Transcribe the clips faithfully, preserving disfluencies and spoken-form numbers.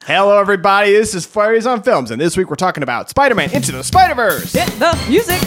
Hello, everybody. This is Fires on Films, and this week we're talking about Spider-Man Into the Spider-Verse. Hit the music.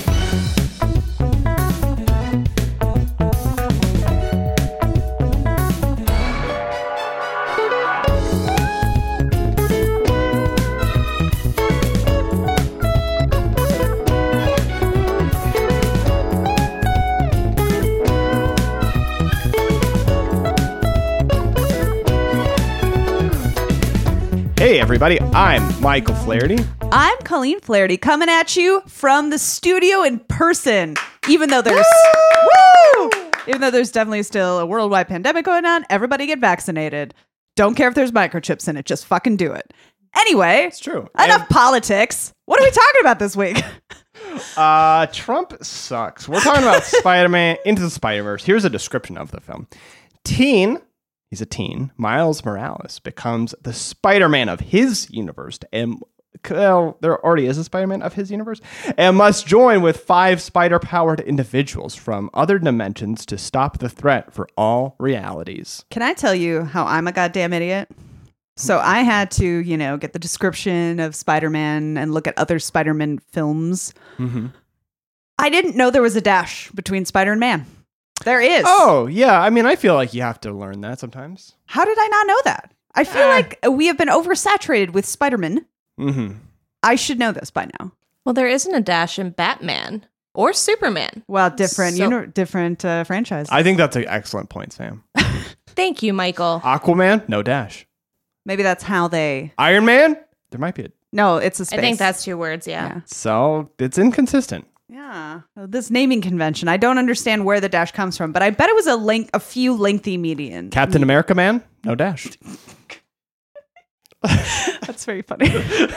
Hey, everybody. I'm Michael Flaherty. I'm Colleen Flaherty coming at you from the studio in person. Even though there's woo! Even though there's definitely still a worldwide pandemic going on, everybody get vaccinated. Don't care if there's microchips in it. Just fucking do it. Anyway, It's true. Enough And, politics. What are we talking about this week? uh, Trump sucks. We're talking about Spider-Man Into the Spider-Verse. Here's a description of the film. Teen, he's a teen, Miles Morales becomes the Spider-Man of his universe. And, well, there already is a Spider-Man of his universe. And must join with five spider-powered individuals from other dimensions to stop the threat for all realities. Can I tell you how I'm a goddamn idiot? So I had to, you know, get the description of Spider-Man and look at other Spider-Man films. Mm-hmm. I didn't know there was a dash between Spider and Man. There is. Oh, yeah. I mean, I feel like you have to learn that sometimes. How did I not know that? I feel Ah. like we have been oversaturated with Spider-Man. Mm-hmm. I should know this by now. Well, there isn't a dash in Batman or Superman. Well, different, So- uni- different uh, franchises. I think that's an excellent point, Sam. Thank you, Michael. Aquaman, no dash. Maybe that's how they. Iron Man, there might be a. No, it's a space. I think that's two words, yeah. Yeah. So it's inconsistent. Yeah. This naming convention. I don't understand where the dash comes from, but I bet it was a link, a few lengthy median. Captain America, man, no dash. That's very funny.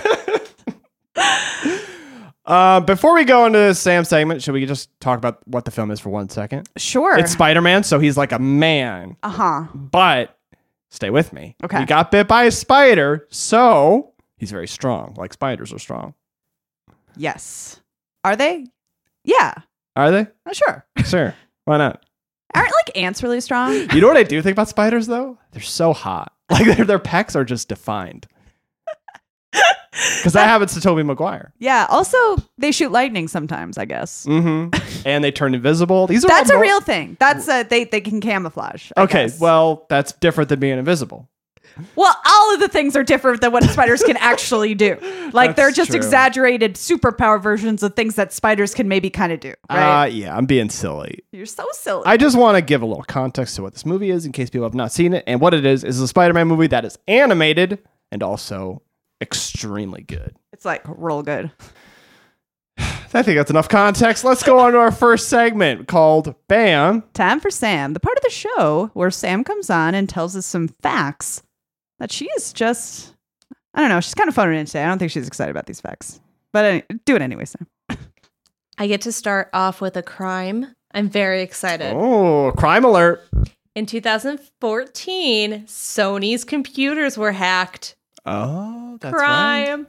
Uh, before we go into the Sam segment, should we just talk about what the film is for one second? Sure. It's Spider-Man, so he's like a man, Uh huh. but stay with me. Okay. He got bit by a spider, so he's very strong, like spiders are strong. Yes. Are they? Yeah. Are they? Uh, sure. Sure. Why not? Aren't like ants really strong? You know what I do think about spiders, though? They're so hot. Like, their, their pecs are just defined. Because that happens to Tobey Maguire. Yeah. Also, they shoot lightning sometimes, I guess. Mm-hmm. And they turn invisible. These are That's all a mo- real thing. That's a, they, they can camouflage. I Okay, guess. well, that's different than being invisible. Well, all of the things are different than what spiders can actually do. Like, That's they're just true. exaggerated superpower versions of things that spiders can maybe kind of do, right? Uh, yeah, I'm being silly. You're so silly. I just want to give a little context to what this movie is in case people have not seen it. And what it is, is a Spider-Man movie that is animated and also extremely good. It's like real good. I think that's enough context. Let's go on to our first segment called BAM. Time for Sam, the part of the show where Sam comes on and tells us some facts that she is just, I don't know, she's kind of phoning in today. I don't think she's excited about these facts. But any, do it anyway, Sam. I get to start off with a crime. I'm very excited. Oh, crime alert. In two thousand fourteen, Sony's computers were hacked. Oh, that's right. Crime.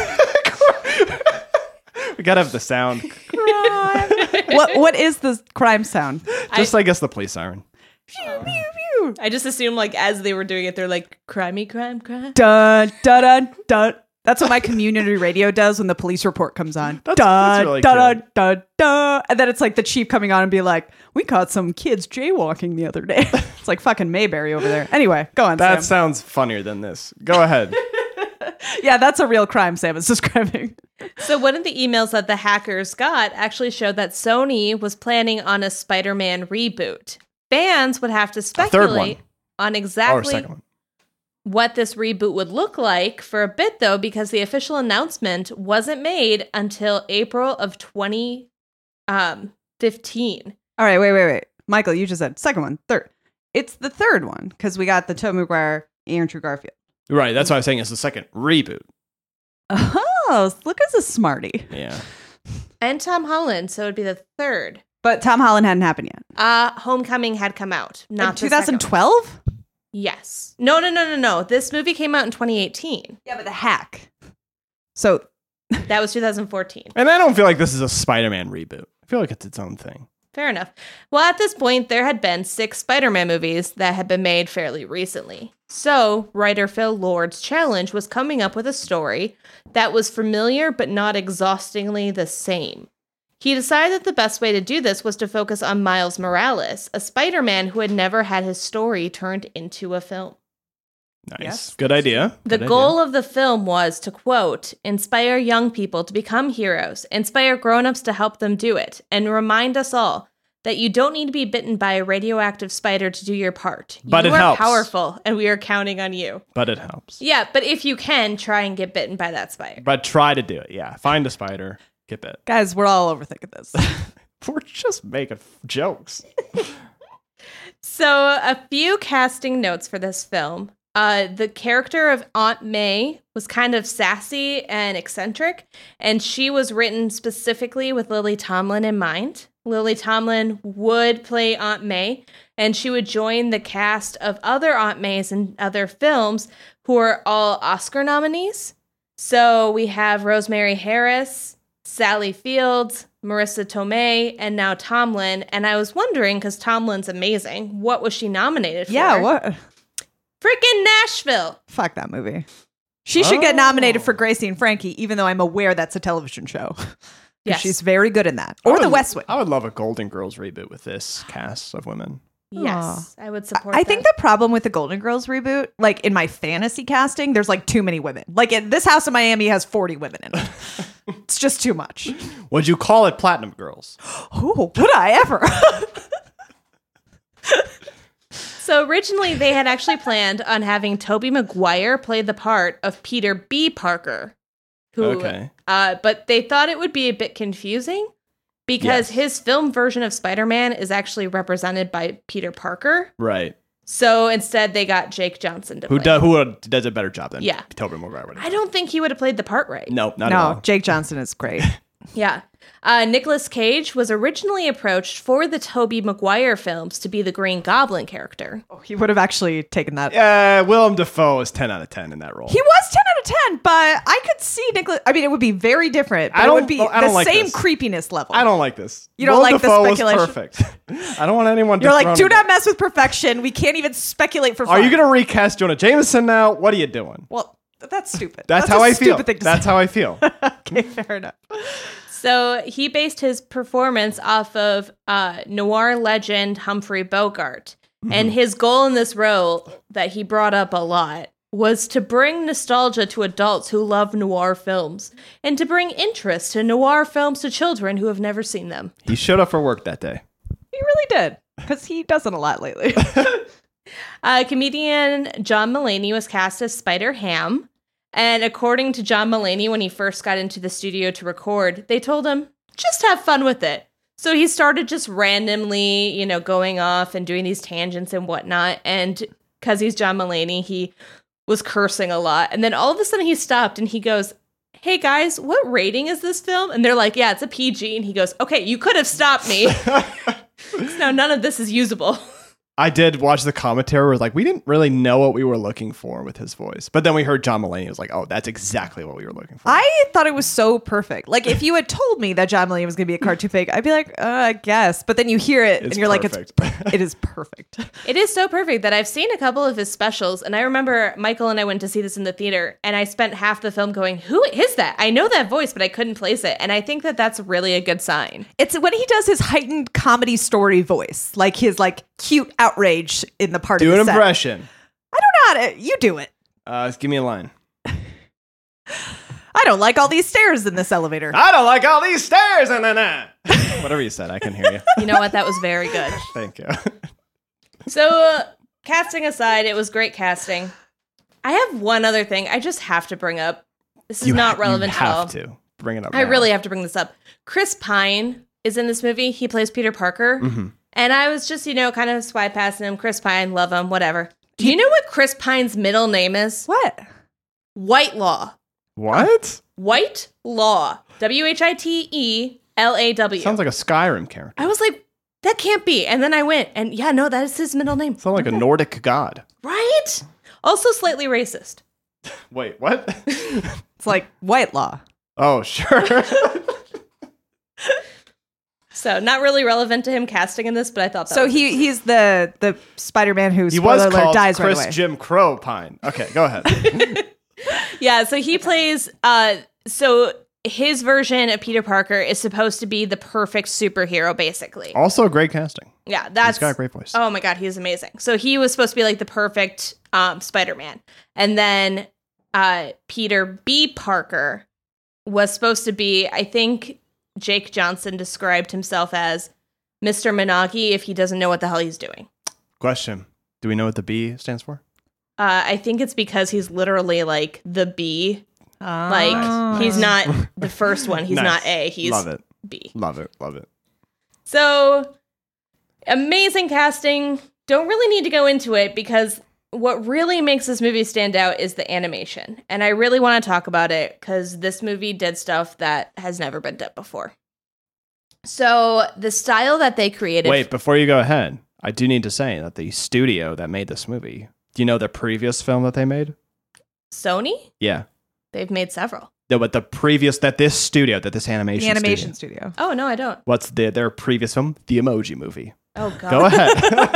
We gotta have the sound. Crime. what What is the crime sound? Just, I, guess, the police siren. I just assume, like, as they were doing it, they're like, crimey, crime, crime. Dun, dun, dun, dun. That's what my community radio does when the police report comes on. That's- dun, that's really dun, good. dun, dun, dun. And then it's like the chief coming on and be like, we caught some kids jaywalking the other day. It's like fucking Mayberry over there. Anyway, go on, That Sam. sounds funnier than this. Go ahead. Yeah, that's a real crime Sam is describing. So one of the emails that the hackers got actually showed that Sony was planning on a Spider-Man reboot. Fans would have to third one. speculate on Or exactly second one. what this reboot would look like for a bit, though, because the official announcement wasn't made until April of twenty fifteen. All right, wait, wait, wait. Michael, you just said second one, third. It's the third one because we got the Tobey Maguire, Andrew Garfield. Right, that's what I was saying. It's the second reboot. Oh, look as a smarty. Yeah. And Tom Holland, so it'd be the third. But Tom Holland hadn't happened yet. Uh, Homecoming had come out, not the second one. twenty twelve? Yes. No, no, no, no, no. This movie came out in twenty eighteen. Yeah, but the hack. So That was two thousand fourteen. And I don't feel like this is a Spider-Man reboot. I feel like it's its own thing. Fair enough. Well, at this point, there had been six Spider-Man movies that had been made fairly recently. So, writer Phil Lord's challenge was coming up with a story that was familiar but not exhaustingly the same. He decided that the best way to do this was to focus on Miles Morales, a Spider-Man who had never had his story turned into a film. Nice. Yes. Good idea. The Good goal idea. of the film was to, quote, inspire young people to become heroes, inspire grown-ups to help them do it, and remind us all that you don't need to be bitten by a radioactive spider to do your part. But you it are helps. powerful, and we are counting on you. But it helps. Yeah, but if you can, try and get bitten by that spider. But try to do it. Yeah. Find a spider. Get bit. Guys, we're all overthinking this. We're just making f- jokes. So, a few casting notes for this film. Uh, the character of Aunt May was kind of sassy and eccentric, and she was written specifically with Lily Tomlin in mind. Lily Tomlin would play Aunt May, and she would join the cast of other Aunt Mays in other films who are all Oscar nominees. So we have Rosemary Harris, Sally Fields, Marissa Tomei, and now Tomlin. And I was wondering, because Tomlin's amazing, what was she nominated for? Yeah, what? Freaking Nashville. Fuck that movie. She should get Oh. nominated for Gracie and Frankie, even though I'm aware that's a television show. Yes. She's very good in that. I Or would- The West Wing. I would love a Golden Girls reboot with this cast of women. Yes, I would support I that. think the problem with the Golden Girls reboot, like in my fantasy casting, there's like too many women. Like in, this house in Miami has forty women in it. It's just too much. Would you call it Platinum Girls? Oh, would I ever? So originally they had actually planned on having Tobey Maguire play the part of Peter B. Parker. Who, Okay. uh, but they thought it would be a bit confusing because Yes. his film version of Spider-Man is actually represented by Peter Parker. Right. So instead they got Jake Johnson to Who, play. do, who does a better job than Yeah. Tobey Maguire would? I don't think he would have played the part right. No, not at no, all. Jake Johnson is great. Yeah. Uh, Nicolas Cage was originally approached for the Tobey Maguire films to be the Green Goblin character. Oh, he would have actually taken that. Uh, Willem Dafoe is ten out of ten in that role. He was ten out of ten, but I could see Nicholas. I mean, it would be very different. But I it don't- would be I don't the like same this. creepiness level. I don't like this. You don't Willem like the Dafoe was speculation? perfect. I don't want anyone to You're like, throw do me- not mess with perfection. We can't even speculate for fun. Are you going to recast Jonah Jameson now? What are you doing? Well, that's stupid. That's, a how I feel. stupid Thing to That's say. how I feel. Okay, fair enough. So he based his performance off of uh, noir legend Humphrey Bogart. And his goal in this role that he brought up a lot was to bring nostalgia to adults who love noir films and to bring interest to noir films to children who have never seen them. He showed up for work that day. He really did, because he does it a lot lately. Uh, comedian John Mulaney was cast as Spider Ham. And according to John Mulaney, when he first got into the studio to record, they told him, just have fun with it. So he started just randomly, you know, going off and doing these tangents and whatnot. And because he's John Mulaney, he was cursing a lot. And then all of a sudden he stopped and he goes, hey guys, what rating is this film? And they're like, yeah, it's a P G. And he goes, okay, you could have stopped me. No, none of this is usable. I did watch the commentary where it was like, we didn't really know what we were looking for with his voice. But then we heard John Mulaney. It was like, oh, that's exactly what we were looking for. I thought it was so perfect. Like, if you had told me that John Mulaney was going to be a cartoon fake, I'd be like, uh, I guess. But then you hear it, It's and you're perfect. like, it's, it is perfect. It is so perfect that I've seen a couple of his specials, and I remember Michael and I went to see this in the theater, and I spent half the film going, who is that? I know that voice, but I couldn't place it. And I think that that's really a good sign. It's when he does his heightened comedy story voice, like his like cute outrage in the part Do of an the set. impression. I don't know how to. You do it. Uh, give me a line. I don't like all these stairs in this elevator. I don't like all these stairs. And then, uh. Whatever you said, I can hear you. You know what? That was very good. Thank you. So, uh, casting aside, it was great casting. I have one other thing I just have to bring up. This is You not ha- relevant you at all. have to bring it up. I now. really have to bring this up. Chris Pine is in this movie. He plays Peter Parker. Mm-hmm. And I was just, you know, kind of swipe passing him. Chris Pine, love him, whatever. Do you know what Chris Pine's middle name is? What? White Law. What? White Law. W H I T E L A W. Sounds like a Skyrim character. I was like, that can't be. And then I went, and yeah, no, that is his middle name. Sounds like a Nordic god. Right? Also slightly racist. Wait, what? It's like White Law. Oh, sure. So not really relevant to him casting in this, but I thought that So was he he's the the Spider-Man who, He spoiler was alert, called dies Chris right away. Jim Crow Pine. Okay, go ahead. Yeah, so he plays uh so his version of Peter Parker is supposed to be the perfect superhero, basically. Also, great casting. Yeah, that's He's got a great voice. Oh my god, he's amazing. So he was supposed to be like the perfect um Spider-Man. And then uh Peter B. Parker was supposed to be, I think Jake Johnson described himself as Mister Minagi if he doesn't know what the hell he's doing. Question: do we know what the B stands for? Uh, I think it's because he's literally like the B. Ah. Like he's not the first one. He's Nice. not A. He's Love it. B. Love it. Love it. So amazing casting. Don't really need to go into it because what really makes this movie stand out is the animation. And I really want to talk about it because this movie did stuff that has never been done before. So the style that they created. Wait, before you go ahead, I do need to say that the studio that made this movie, do you know the previous film that they made? Sony? Yeah. They've made several. No, but the previous, that this studio, that this animation The animation studio. studio. Oh, no, I don't. What's the, their previous film? The Emoji Movie. Oh, God. Go ahead.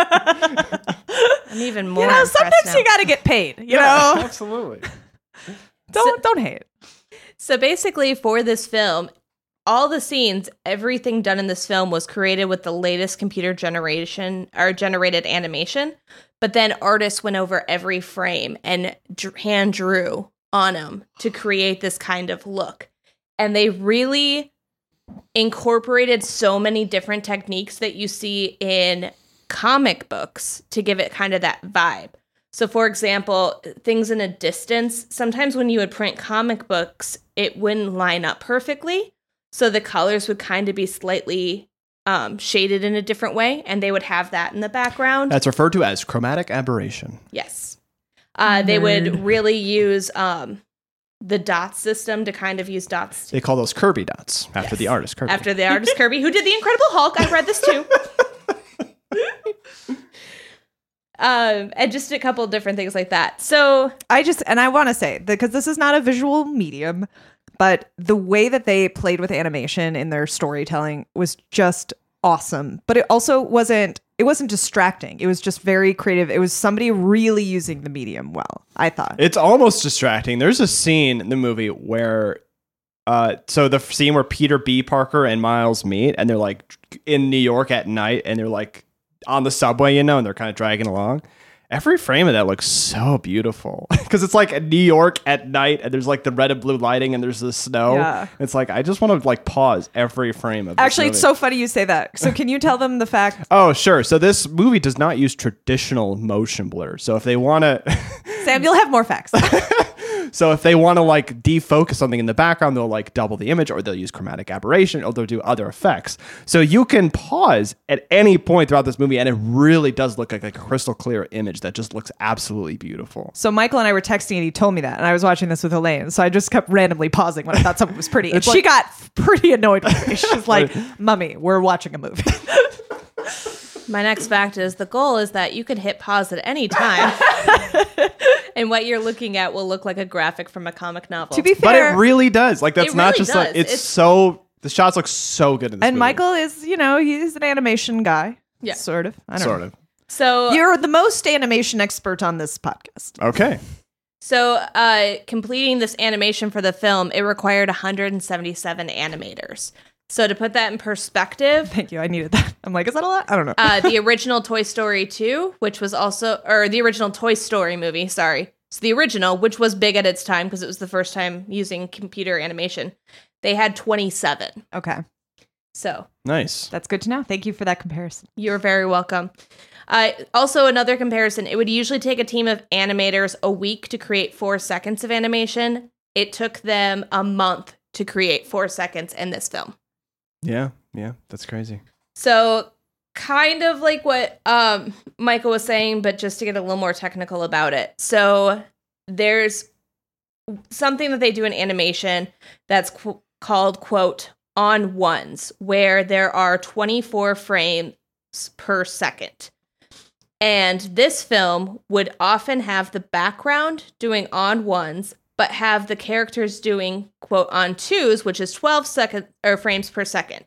I'm even more You know, impressed sometimes now. you got to get paid. You know, absolutely. don't don't hate. So basically, for this film, all the scenes, everything done in this film was created with the latest computer generation or generated animation. But then artists went over every frame and dr- hand drew on them to create this kind of look. And they really incorporated so many different techniques that you see in comic books to give it kind of that vibe. So, for example, things in a distance, sometimes when you would print comic books, it wouldn't line up perfectly. So the colors would kind of be slightly um, shaded in a different way, and they would have that in the background. That's referred to as chromatic aberration. Yes. Uh, they would really use um, the dot system to kind of use dots. They call those Kirby dots after Yes. the artist Kirby. After the artist Kirby, who did The Incredible Hulk. I read this too. um, and just a couple of different things like that. So I just, and I want to say, because this is not a visual medium, but the way that they played with animation in their storytelling was just awesome. But it also wasn't, it wasn't distracting. It was just very creative. It was somebody really using the medium well, I thought. It's almost distracting. There's a scene in the movie where, uh, so the scene where Peter B. Parker and Miles meet, and they're like in New York at night, and they're like on the subway, you know, and they're kind of dragging along. Every frame of that looks so beautiful because it's like New York at night, and there's like the red and blue lighting, and there's the snow. Yeah. It's like I just want to like pause every frame of. This Actually, it's movie. so funny you say that. So can you tell them the fact? Oh, sure. So this movie does not use traditional motion blur. So if they want to, Sam, you'll have more facts. so if they want to like defocus something in the background, they'll like double the image, or they'll use chromatic aberration, or they'll do other effects. So you can pause at any point throughout this movie, and it really does look like, like a crystal clear image that just looks absolutely beautiful. So Michael and I were texting, and he told me that, and I was watching this with Elaine. So I just kept randomly pausing when I thought something was pretty, and It's she like- got pretty annoyed with me. She's like, "Mummy, we're watching a movie." my next fact is the goal is that you can hit pause at any time. And what you're looking at will look like a graphic from a comic novel. To be But fair, it really does. Like that's It not really just like does. it's, It's- so the shots look so good in this and movie. Michael is, you know, he's an animation guy. Yeah. Sort of. I don't sort know. of. so You're the most animation expert on this podcast. Okay. So, uh, completing this animation for the film, it required one hundred seventy-seven animators. So, to put that in perspective, Thank you. I needed that. I'm like, is that a lot? I don't know. uh, the original Toy Story two, which was also, or the original Toy Story movie, sorry. So, the original, which was big at its time because it was the first time using computer animation, they had twenty-seven. Okay. So, Nice. That's good to know. Thank you for that comparison. you're very welcome. Uh, also, another comparison, it would usually take a team of animators a week to create four seconds of animation. It took them a month to create four seconds in this film. Yeah. Yeah. That's crazy. So, kind of like what um, Michael was saying, but just to get a little more technical about it. So, there's something that they do in animation that's qu- called, quote, on ones, where there are twenty-four frames per second. And this film would often have the background doing on ones, but have the characters doing, quote, on twos, which is twelve second or frames per second.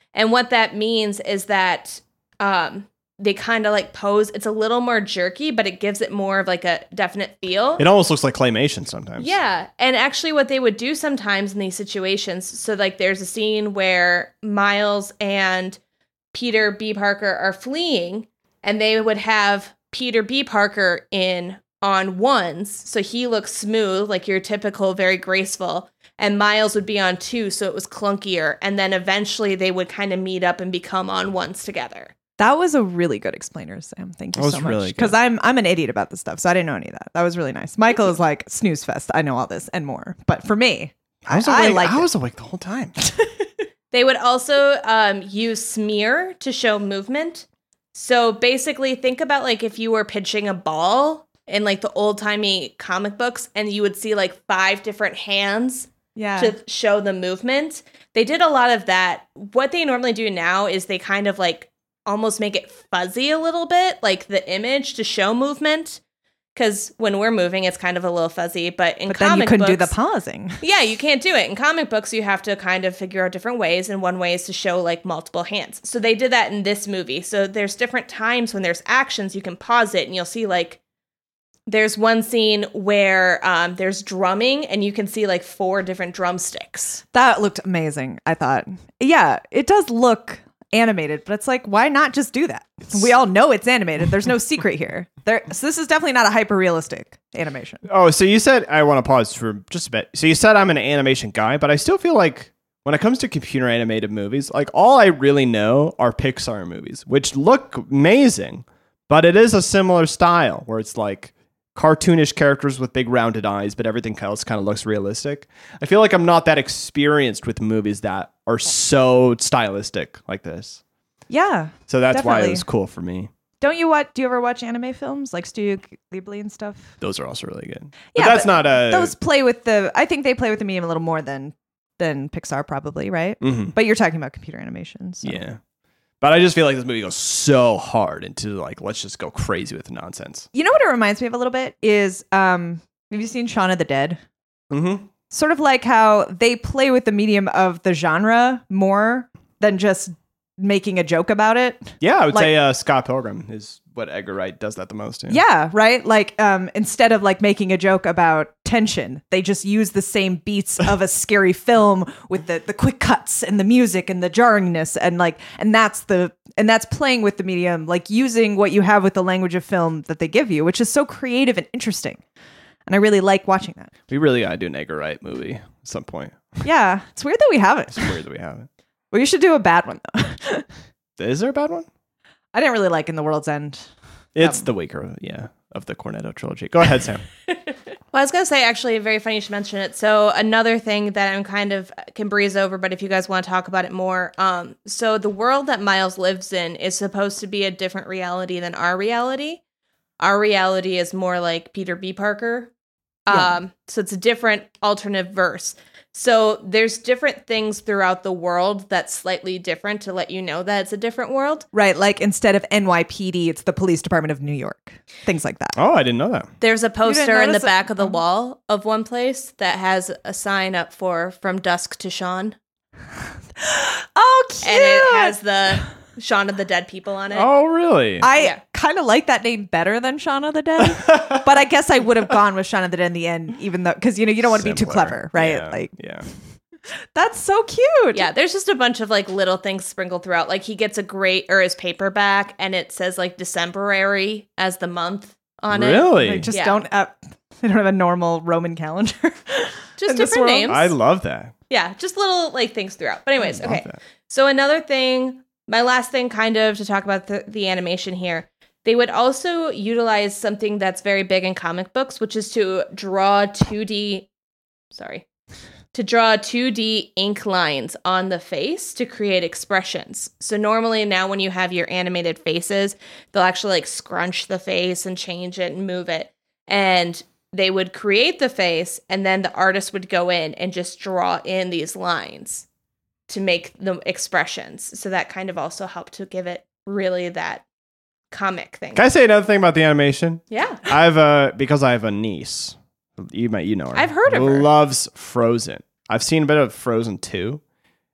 And what that means is that um, they kind of like pose. It's a little more jerky, but it gives it more of like a definite feel. It almost looks like claymation sometimes. Yeah. And actually what they would do sometimes in these situations, so like there's a scene where Miles and Peter B. Parker are fleeing, and they would have Peter B. Parker in on ones, so he looks smooth, like your typical, very graceful, and Miles would be on two, so it was clunkier, and then eventually they would kind of meet up and become on ones together. That was a really good explainer, Sam. Thank you That was so much. really good. Because I'm I'm an idiot about this stuff, so I didn't know any of that. That was really nice. Michael is like snooze fest. I know all this and more, but for me, I was I, awake, I like I it. was awake the whole time. They would also um, use smear to show movement. So basically, think about like if you were pitching a ball in like the old timey comic books, and you would see like five different hands Yeah. to show the movement. They did a lot of that. What they normally do now is they kind of like almost make it fuzzy a little bit, like the image to show movement. Because when we're moving, it's kind of a little fuzzy. But in but then comic you couldn't books, do the pausing. yeah, you can't do it. In comic books, you have to kind of figure out different ways, and one way is to show like multiple hands. So they did that in this movie. So there's different times when there's actions, you can pause it, and you'll see like there's one scene where um, there's drumming, and you can see like four different drumsticks. That looked amazing, I thought. Yeah, it does look animated, but it's like, why not just do that? We all know it's animated. There's no secret here. There, so this is definitely not a hyper realistic animation. Oh, so you said, I want to pause for just a bit. So you said I'm an animation guy, but I still feel like when it comes to computer animated movies, like all I really know are Pixar movies, which look amazing, but it is a similar style where it's like cartoonish characters with big rounded eyes, but everything else kind of looks realistic. I feel like I'm not that experienced with movies that are so stylistic like this. Yeah. So that's why Definitely. it was cool for me. Don't you watch? Do you ever watch anime films like Studio Ghibli and stuff? Those are also really good. But Yeah, that's but not a... Those play with the. I think they play with the medium a little more than than Pixar, probably, right? Mhm. But you're talking about computer animation. So. Yeah. But I just feel like this movie goes so hard into like, let's just go crazy with the nonsense. You know what it reminds me of a little bit is um have you seen Shaun of the Dead? Mm-hmm. Sort of like how they play with the medium of the genre more than just making a joke about it. Yeah, I would Like- say uh, Scott Pilgrim is what Edgar Wright does that the most. Yeah. Yeah, right? Like um instead of like making a joke about tension, they just use the same beats of a scary film with the the quick cuts and the music and the jarringness and like and that's the and that's playing with the medium, like using what you have with the language of film that they give you, which is so creative and interesting. And I really like watching that. We really got to do an Edgar Wright movie at some point. Yeah, it's weird that we haven't. It's weird that we haven't. We should do a bad one though. Is there a bad one? I didn't really like In the World's End. It's Um, the weaker, yeah, of the Cornetto trilogy. Go ahead, Sam. Well, I was going to say, actually, very funny you should mention it. So another thing that I'm kind of can breeze over, but if you guys want to talk about it more. Um, so the world that Miles lives in is supposed to be a different reality than our reality. Our reality is more like Peter B. Parker. Yeah. Um, so it's a different alternative verse. So there's different things throughout the world that's slightly different to let you know that it's a different world. Right, like instead of N Y P D, it's the Police Department of New York. Things like that. Oh, I didn't know that. There's a poster in the notice it? back of the Oh. wall of one place that has a sign up for From Dusk to Shaun. Oh, cute. And it has the Shaun of the Dead people on it. Oh, really? I Yeah. kind of like that name better than Shaun of the Dead, but I guess I would have gone with Shaun of the Dead in the end, even though because you know you don't want to be too Simpler. clever, right? Yeah, Like yeah. that's so cute. Yeah, there's just a bunch of like little things sprinkled throughout. Like he gets a great or his paperback and it says like Decemberary as the month on it. Really? They just Yeah. don't. Uh, they don't have a normal Roman calendar. Just in this different world. names. I love that. Yeah, just little like things throughout. But anyways, I love okay. that. So another thing, my last thing kind of to talk about the, the animation here. They would also utilize something that's very big in comic books, which is to draw two D, sorry, to draw two D ink lines on the face to create expressions. So normally now when you have your animated faces, they'll actually like scrunch the face and change it and move it. And they would create the face and then the artist would go in and just draw in these lines to make the expressions. So that kind of also helped to give it really that comic thing. Can I say another thing about the animation? Yeah. I have a because I have a niece. You might you know her. I've heard of her. Loves Frozen. I've seen a bit of Frozen two,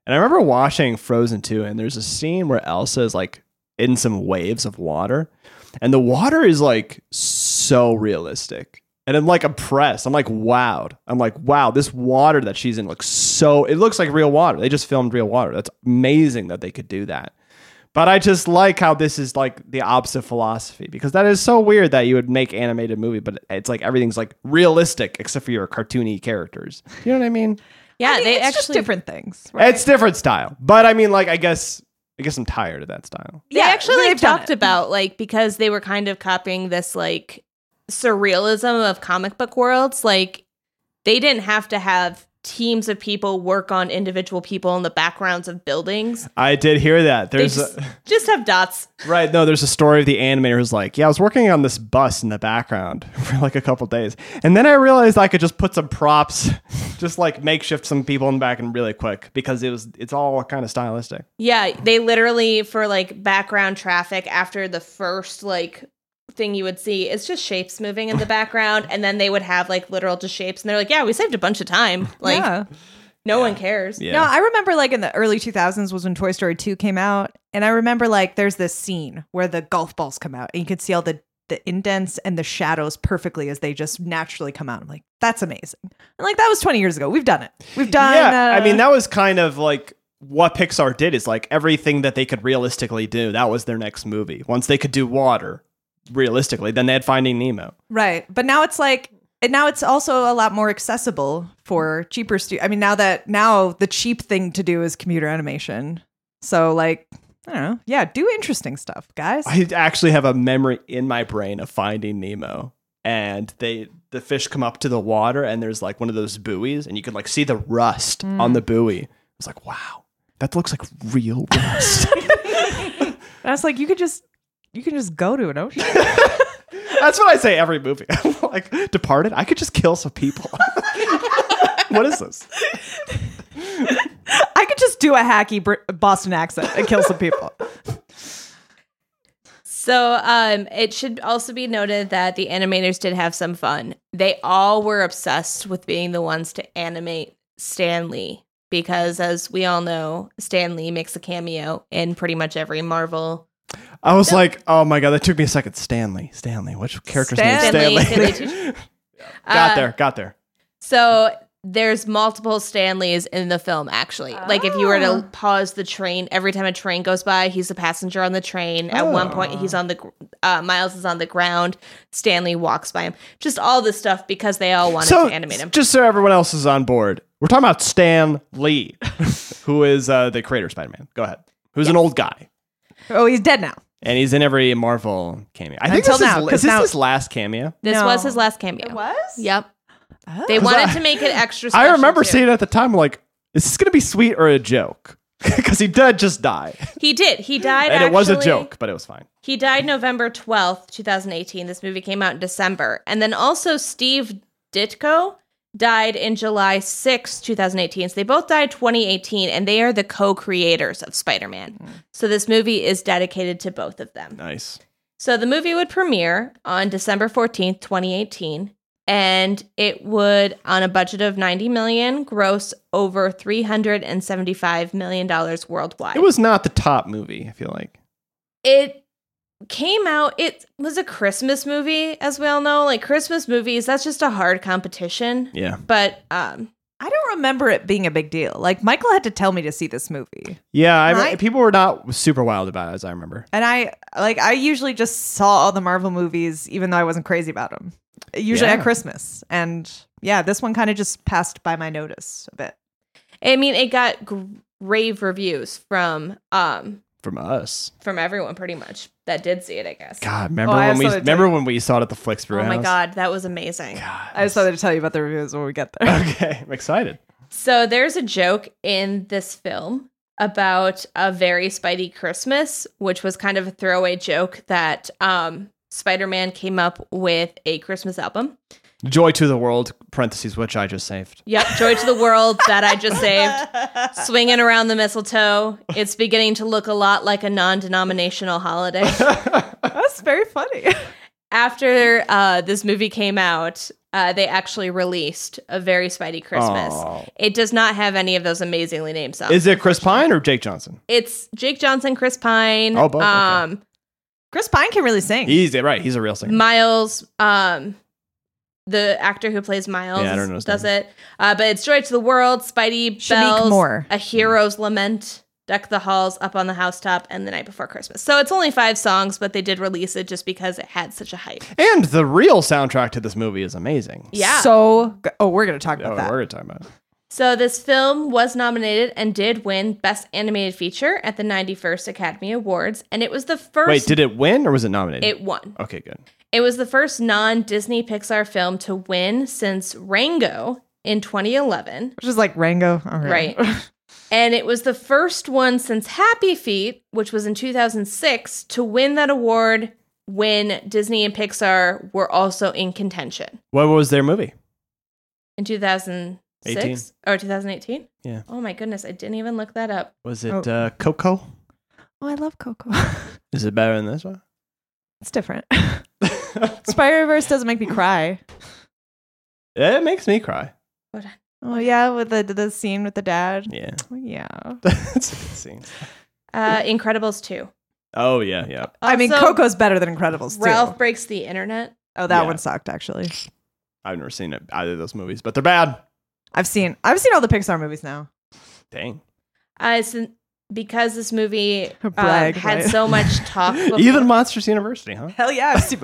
And I remember watching Frozen two, and there's a scene where Elsa is like in some waves of water, and the water is like so realistic. And I'm like impressed. I'm like wowed. I'm like, wow, this water that she's in looks so, it looks like real water. They just filmed real water. That's amazing that they could do that. But I just like how this is like the opposite philosophy, because that is so weird that you would make animated movie, but it's like everything's like realistic except for your cartoony characters. You know what I mean? Yeah, I mean, they it's actually just different things. Right? It's different style. But I mean, like, I guess, I guess I'm tired of that style. They Yeah, actually like they've done talked it. about like because they were kind of copying this like surrealism of comic book worlds. Like they didn't have to have teams of people work on individual people in the backgrounds of buildings. I did hear that. They There's just, a, just have dots. right. No, there's a story of the animator who's like, yeah, I was working on this bus in the background for like a couple days. And then I realized I could just put some props, just like makeshift some people in the back and really quick because it was, it's all kind of stylistic. Yeah, they literally for like background traffic after the first like thing you would see, it's just shapes moving in the background, and then they would have like literal just shapes, and they're like, yeah, we saved a bunch of time. Like yeah. no one cares. Yeah. No, I remember like in the early two thousands was when Toy Story two came out. And I remember like there's this scene where the golf balls come out and you could see all the, the indents and the shadows perfectly as they just naturally come out. I'm like, that's amazing. And like that was twenty years ago. We've done it. We've done Yeah. uh, I mean, that was kind of like what Pixar did, is like everything that they could realistically do. That was their next movie. Once they could do water realistically, then they had Finding Nemo. right. But now it's like, and now it's also a lot more accessible for cheaper stu- I mean, now that now the cheap thing to do is computer animation. So like, I don't know. Yeah, do interesting stuff, guys. I actually have a memory in my brain of Finding Nemo, and they the fish come up to the water, and there's like one of those buoys, and you could like see the rust Mm. on the buoy. I was like, wow, that looks like real rust. And I was like, you could just you can just go to an ocean. That's what I say every movie. I'm like, Departed, I could just kill some people. What is this? I could just do a hacky Br- Boston accent and kill some people. So um, it should also be noted that the animators did have some fun. They all were obsessed with being the ones to animate Stan Lee, because as we all know, Stan Lee makes a cameo in pretty much every Marvel. I was like, oh my god, that took me a second. Stanley, Stanley, which character's name? is Stanley, Stanley. Stanley got Uh, there, got there. So there's multiple Stanleys in the film, actually. Like if you were Oh. to pause the train, every time a train goes by, he's a passenger on the train. At one point, he's on the, gr- uh, Miles is on the ground. Stanley walks by him. Just all this stuff because they all wanted So, to animate him. just so everyone else is on board, we're talking about Stan Lee, who is uh, the creator of Spider-Man. Go ahead. Who's an old guy. Oh, he's dead now. And he's in every Marvel cameo. I think Until this now, is, 'cause is this now- his last cameo? This No. was his last cameo. was? Yep. Oh. They 'Cause wanted I- to make it extra special. I remember too. seeing it at the time. I'm like, is this going to be sweet or a joke? Because he did just die. He did. He died. And it was a actually- joke, but it was fine. He died November twelfth, twenty eighteen. This movie came out in December. And then also Steve Ditko died in July sixth, twenty eighteen. So they both died twenty eighteen, and they are the co-creators of Spider-Man. So this movie is dedicated to both of them. Nice. So the movie would premiere on December fourteenth, twenty eighteen, and it would, on a budget of ninety million dollars, gross over three hundred seventy-five million dollars worldwide. It was not the top movie, I feel like. It came out, it was a Christmas movie, as we all know. Like Christmas movies, that's just a hard competition. Yeah. But um I don't remember it being a big deal. Like Michael had to tell me to see this movie. Yeah, I Right? people were not super wild about it, as I remember. And I like I usually just saw all the Marvel movies even though I wasn't crazy about them. Usually Yeah. at Christmas. And yeah, this one kind of just passed by my notice a bit. I mean, it got g- rave reviews from um From us. from everyone pretty much that did see it, I guess. God, remember Oh, I when have we something to tell remember you. when we saw it at the Flix Brew Oh my House? god, that was amazing. God, I just wanted to tell you about the reviews when we get there. Okay, I'm excited. So there's a joke in this film about a very Spidey Christmas, which was kind of a throwaway joke that um, Spider-Man came up with a Christmas album. Joy to the world, parentheses, which I just saved. Yep, Joy to the World that I just saved. Swinging around the mistletoe. It's beginning to look a lot like a non-denominational holiday. That's very funny. After uh, this movie came out, uh, they actually released a very Spidey Christmas. Oh. It does not have any of those amazingly named songs. Is it Chris Pine or Jake Johnson? It's Jake Johnson, Chris Pine, Oh, both, okay. um, Chris Pine can really sing. He's right. He's a real singer. Miles, um, the actor who plays Miles, Yeah, I don't know his does name. it. Uh, but it's Joy to the World, Spidey Shanique Bells, Moore. A Hero's Lament, Deck the Halls, Up on the Housetop, and The Night Before Christmas. So it's only five songs, but they did release it just because it had such a hype. And the real soundtrack to this movie is amazing. Yeah. So, go- oh, we're going to talk Oh, about that. we're gonna talk about it. So this film was nominated and did win Best Animated Feature at the ninety-first Academy Awards, and it was the first. Wait, did it win or was it nominated? it won? Okay, good. It was the first non-Disney Pixar film to win since Rango in twenty eleven. Which is like Rango. All Right. And it was the first one since Happy Feet, which was in two thousand six, to win that award when Disney and Pixar were also in contention. What was their movie? In two thousand six? eighteen. Or two thousand eighteen? Yeah. Oh my goodness, I didn't even look that up. Was it Oh. uh, Coco? Oh, I love Coco. Is it better than this one? It's different. Spider-Verse doesn't make me cry. It makes me cry. Hold on. Oh, yeah, with the the scene with the dad. Yeah. Oh, yeah. That's a good scene. Uh, Incredibles two. Oh, yeah, yeah. I mean, Also, Coco's better than Incredibles, too. Ralph Breaks the Internet. Oh, that Yeah. one sucked, actually. I've never seen it, either of those movies, but they're bad. I've seen I've seen all the Pixar movies now. Dang. Uh, it's because this movie um, Brag, had right? so much talk. before- Even Monsters University, huh? Hell yeah. I've seen-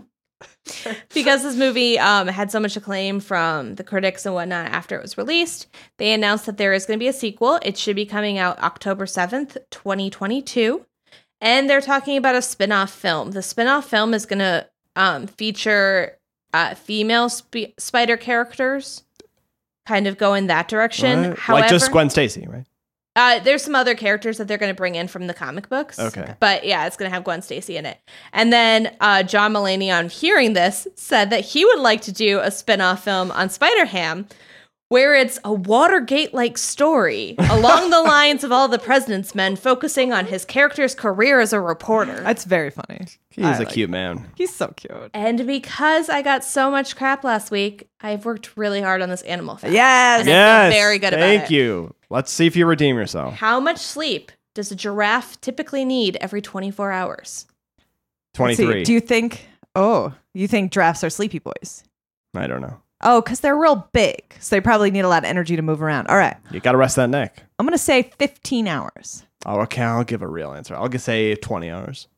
because this movie um, had so much acclaim from the critics and whatnot after it was released, they announced that there is going to be a sequel. It should be coming out October seventh, twenty twenty-two. And they're talking about a spin-off film. The spin-off film is going to um, feature uh, female sp- spider characters, kind of go in that direction. What? However, like just Gwen Stacy, right? Uh, there's some other characters that they're going to bring in from the comic books. Okay. But yeah, it's going to have Gwen Stacy in it. And then uh, John Mulaney, on hearing this, said that he would like to do a spin-off film on Spider-Ham where it's a Watergate-like story along the lines of All the President's Men, focusing on his character's career as a reporter. That's very funny. He's I a like cute it. man. He's so cute. And because I got so much crap last week, I've worked really hard on this animal film. Yes. And I feel Yes. very good about Thank it. you. Let's see if you redeem yourself. How much sleep does a giraffe typically need every twenty-four hours? Let's see. twenty-three. Do you think, oh, you think giraffes are sleepy boys? I don't know. Oh, because they're real big. So they probably need a lot of energy to move around. All right. You got to rest that neck. I'm going to say fifteen hours. Oh, okay. I'll give a real answer. I'll just say twenty hours.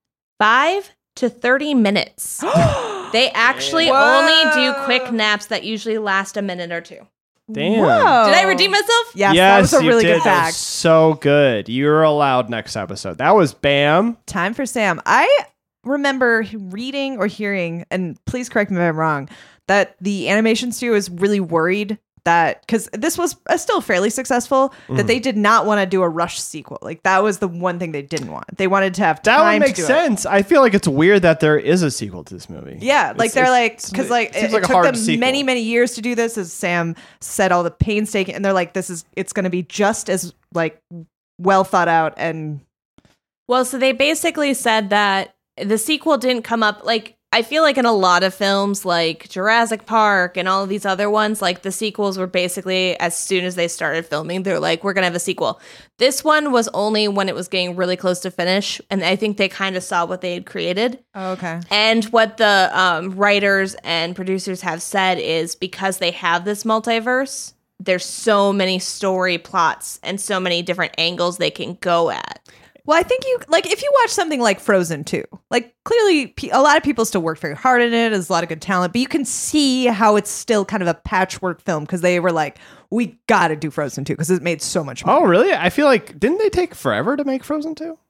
Five to thirty minutes. They actually Whoa. only do quick naps that usually last a minute or two. Damn. Whoa. Did I redeem myself? Yes, that was a you really did. good That was fact. so good. You're allowed next episode. That was Bam. Time for Sam. I remember reading or hearing, and please correct me if I'm wrong, that the animation studio is really worried that, because this was uh, still fairly successful, Mm. that they did not want to do a rush sequel. Like, that was the one thing they didn't want. They wanted to have That time would to make do it. sense. I feel like it's weird that there is a sequel to this movie. Yeah, like It's- they're it's- like, it's- because like it seems it, like it a took hard them sequel. many many years to do this, as Sam said, all the painstaking, and they're like, this is it's going to be just as like well thought out and Well, so they basically said that the sequel didn't come up. Like, I feel like in a lot of films, like Jurassic Park and all of these other ones, like the sequels were basically as soon as they started filming, they're like, we're going to have a sequel. This one was only when it was getting really close to finish. And I think they kind of saw what they had created. oh, okay. And what the um, writers and producers have said is because they have this multiverse, there's so many story plots and so many different angles they can go at. Well, I think you like if you watch something like Frozen two, like clearly pe- a lot of people still work very hard in it. There's a lot of good talent, but you can see how it's still kind of a patchwork film because they were like, we got to do Frozen two because it made so much money. Oh, really? I feel like didn't they take forever to make Frozen two?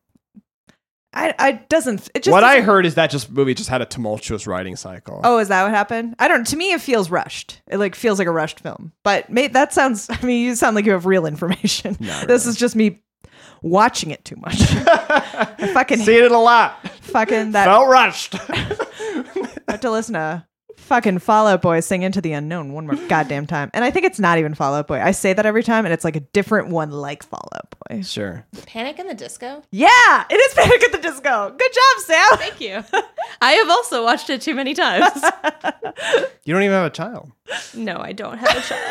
I, I doesn't. It just What I doesn't- heard is that just movie just had a tumultuous writing cycle. Oh, is that what happened? I don't. To me, it feels rushed. It like feels like a rushed film. But may, that sounds. I mean, you sound like you have real information. Not This really. is just me watching it too much. I fucking Seen it a lot. fucking that. Felt rushed. I have to listen to fucking Fall Out Boy sing Into the Unknown one more goddamn time. And I think it's not even Fall Out Boy. I say that every time, and it's like a different one like Fall Out Boy. Sure. Panic in the Disco? Yeah, it is Panic at the Disco. Good job, Sam. Thank you. I have also watched it too many times. You don't even have a child. No, I don't have a child.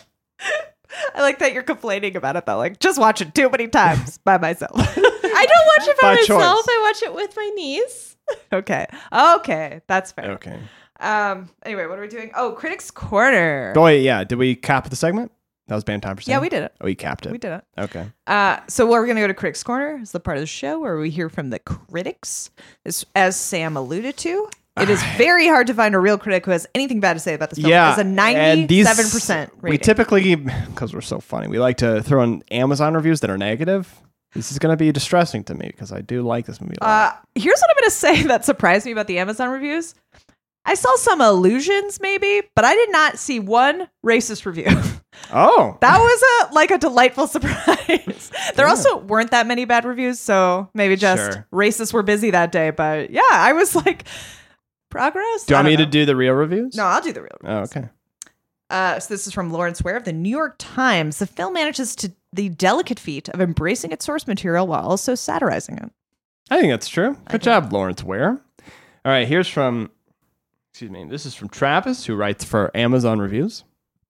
I like that you're complaining about it, though. Like, just watch it too many times by myself. I don't watch it by, By myself. choice. I watch it with my niece. Okay. Okay. That's fair. Okay. Um. Anyway, what are we doing? Oh, Critics Corner. Oh, wait, yeah. Did we cap the segment? That was band time percent? Yeah, we did it. Oh, we capped it. We did it. Okay. Uh, so we're going to go to Critics Corner. It's the part of the show where we hear from the critics. This, as Sam alluded to, it is very hard to find a real critic who has anything bad to say about this film. Yeah. It's a and these- ninety-seven percent rating. We typically, because we're so funny, we like to throw in Amazon reviews that are negative. This is going to be distressing to me because I do like this movie a lot. Uh, here's what I'm going to say that surprised me about the Amazon reviews. I saw some allusions, maybe, but I did not see one racist review. Oh. That was a like a delightful surprise. There also weren't that many bad reviews, so maybe just Sure. racists were busy that day. But yeah, I was like, progress. Do you I want me don't to know. do the real reviews? No, I'll do the real Oh, reviews. okay. Uh, so this is from Lawrence Ware of the New York Times. The film manages to the delicate feat of embracing its source material while also satirizing it. I think that's true. Good think- job, Lawrence Ware. All right, here's from, excuse me, this is from Travis, who writes for Amazon Reviews.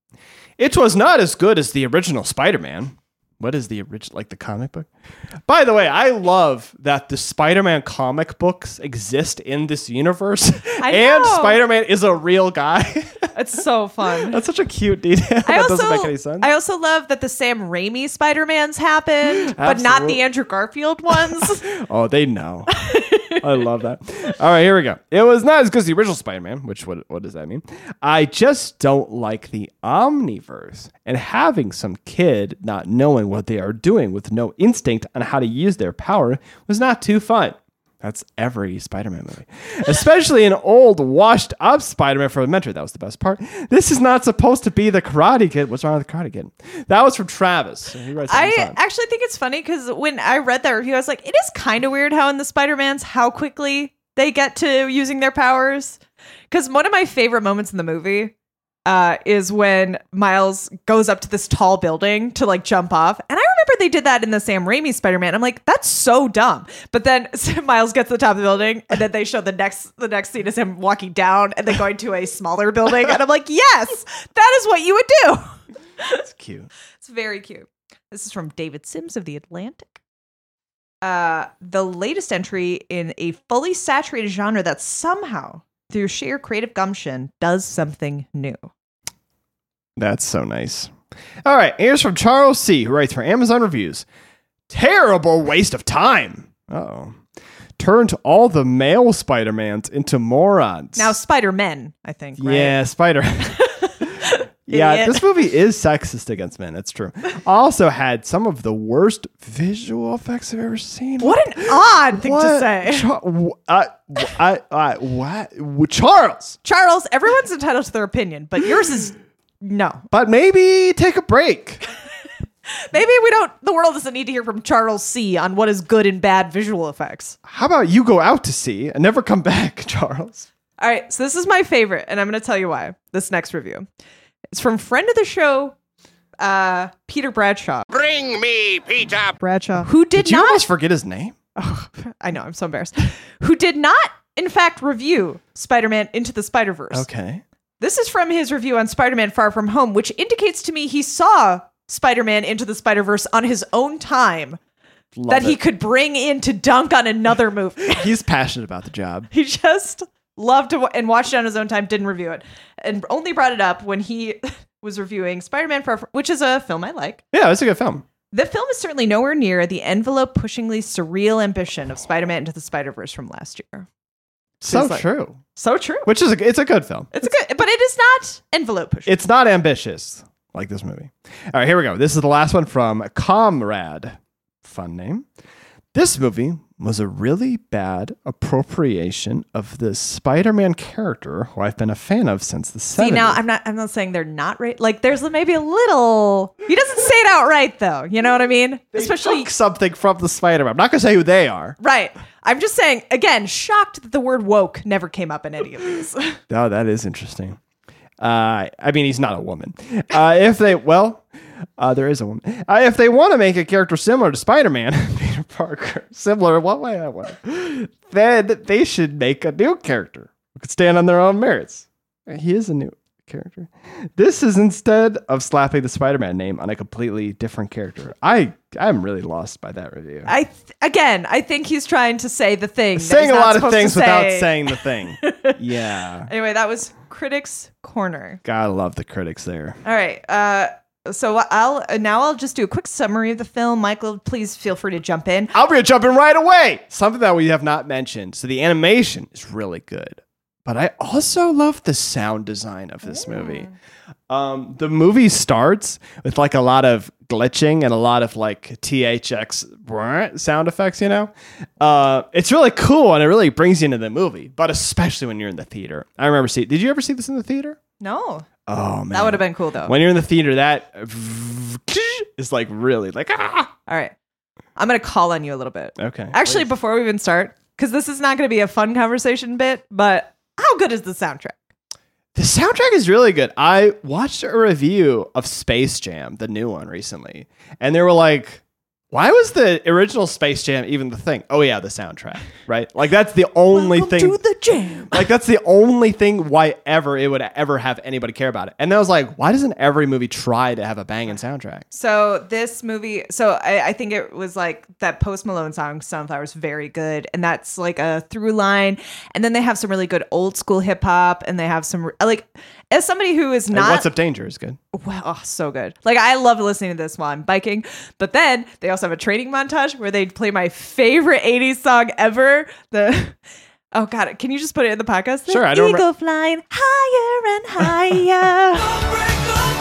It was not as good as the original Spider-Man. What is the original, like the comic book? By the way, I love that the Spider-Man comic books exist in this universe. I and know. Spider-Man is a real guy. It's so fun. That's such a cute detail. I that also, doesn't make any sense. I also love that the Sam Raimi Spider-Mans happened, but not Absolute- the Andrew Garfield ones. Oh, they know. I love that. All right, here we go. It was not as good as the original Spider-Man, which what what does that mean? I just don't like the Omniverse and having some kid not knowing what they are doing with no instinct on how to use their power was not too fun. That's every Spider-Man movie. Especially an old, washed-up Spider-Man from Adventure. That was the best part. This is not supposed to be the Karate Kid. What's wrong with the Karate Kid? That was from Travis. He writes on his I side. actually think it's funny because when I read that review, I was like, it is kind of weird how in the Spider-Mans, how quickly they get to using their powers. Because one of my favorite moments in the movie uh, is when Miles goes up to this tall building to like jump off. And I remember they did that in the Sam Raimi Spider-Man. I'm like, that's so dumb. But then Miles gets to the top of the building and then they show the next the next scene is him walking down and then going to a smaller building. And I'm like, yes, that is what you would do. It's cute. It's very cute. This is from David Sims of The Atlantic. Uh, the latest entry in a fully saturated genre that somehow, through sheer creative gumption, does something new. That's so nice. All right, here's from Charles C., who writes for Amazon Reviews. Terrible waste of time. Uh-oh. Turned all the male Spider-Mans into morons. Now, Spider-Men, I think, right? Yeah, Spider. Yeah, Idiot. this movie is sexist against men. It's true. Also had some of the worst visual effects I've ever seen. What an odd thing to What? say. Char- wh- uh, wh- I, I, what? Wh- Charles. Charles, everyone's entitled to their opinion, but yours is no. But maybe take a break. Maybe we don't, the world doesn't need to hear from Charles C. on what is good and bad visual effects. How about you go out to sea and never come back, Charles? All right, so this is my favorite, and I'm going to tell you why. This next review. It's from friend of the show, uh, Peter Bradshaw. Bring me Peter. Bradshaw, who did, Did you not. almost forget his name? Oh, I know, I'm so embarrassed. Who did not, in fact, review Spider-Man Into the Spider-Verse. Okay. This is from his review on Spider-Man Far From Home, which indicates to me he saw Spider-Man Into the Spider-Verse on his own time Love that it. he could bring in to dunk on another movie. He's passionate about the job. He just loved to wa- and watched it on his own time, didn't review it, and only brought it up when he was reviewing Spider-Man Far From, which is a film I like. Yeah, it's a good film. The film is certainly nowhere near the envelope-pushingly surreal ambition of Spider-Man Into the Spider-Verse from last year. So Seems like- true. So true. Which is a, it's a good film. It's a good, but it is not envelope-pushing. It's not ambitious like this movie. All right, here we go. This is the last one from Comrade. Fun name. This movie was a really bad appropriation of the Spider-Man character who I've been a fan of since the See, seventies. now I'm not. I'm not saying they're not right. Like, there's maybe a little. He doesn't say it outright, though. You know what I mean? They Especially took something from the Spider-Man. I'm not going to say who they are. right. I'm just saying. Again, shocked that the word woke never came up in any of these. Oh, that is interesting. Uh, I mean, he's not a woman. Uh, if they, well, uh, there is a woman. Uh, if they want to make a character similar to Spider-Man, Peter Parker, similar in what way I want, then they should make a new character who could stand on their own merits. He is a new character. This is instead of slapping the Spider-Man name on a completely different character. I I'm really lost by that review. I th- again, I think he's trying to say the thing. that Saying he's a not lot of supposed to things without say. saying the thing. Yeah. Anyway, that was Critics Corner. Gotta love the critics there. All right. Uh, so I'll uh, now I'll just do a quick summary of the film. Michael, please feel free to jump in. I'll be jumping right away. Something that we have not mentioned. So the animation is really good. But I also love the sound design of this movie. Um, the movie starts with like a lot of glitching and a lot of like T H X sound effects, you know? Uh, it's really cool and it really brings you into the movie, but especially when you're in the theater. I remember seeing, did you ever see this in the theater? No, Oh, man. that would have been cool though. When you're in the theater, that is like really like, ah! All right. I'm going to call on you a little bit. Okay. Actually, please. before we even start, because this is not going to be a fun conversation bit, but how good is the soundtrack? The soundtrack is really good. I watched a review of Space Jam, the new one, recently, and they were like, why was the original Space Jam even the thing? Oh, yeah, the soundtrack, right? Like, that's the only Welcome thing. to the jam. Like, that's the only thing why ever it would ever have anybody care about it. And I was like, why doesn't every movie try to have a banging soundtrack? So this movie, so I, I think it was like that Post Malone song, Sunflower, is very good. And that's like a through line. And then they have some really good old school hip hop. And they have some, like, as somebody who is And not. What's Up Danger is good. Wow, oh, so good. Like, I love listening to this while I'm biking. But then they also have a training montage where they play my favorite eighties song ever. The oh god, can you just put it in the podcast? Sure, The I don't Eagle re- flying higher and higher.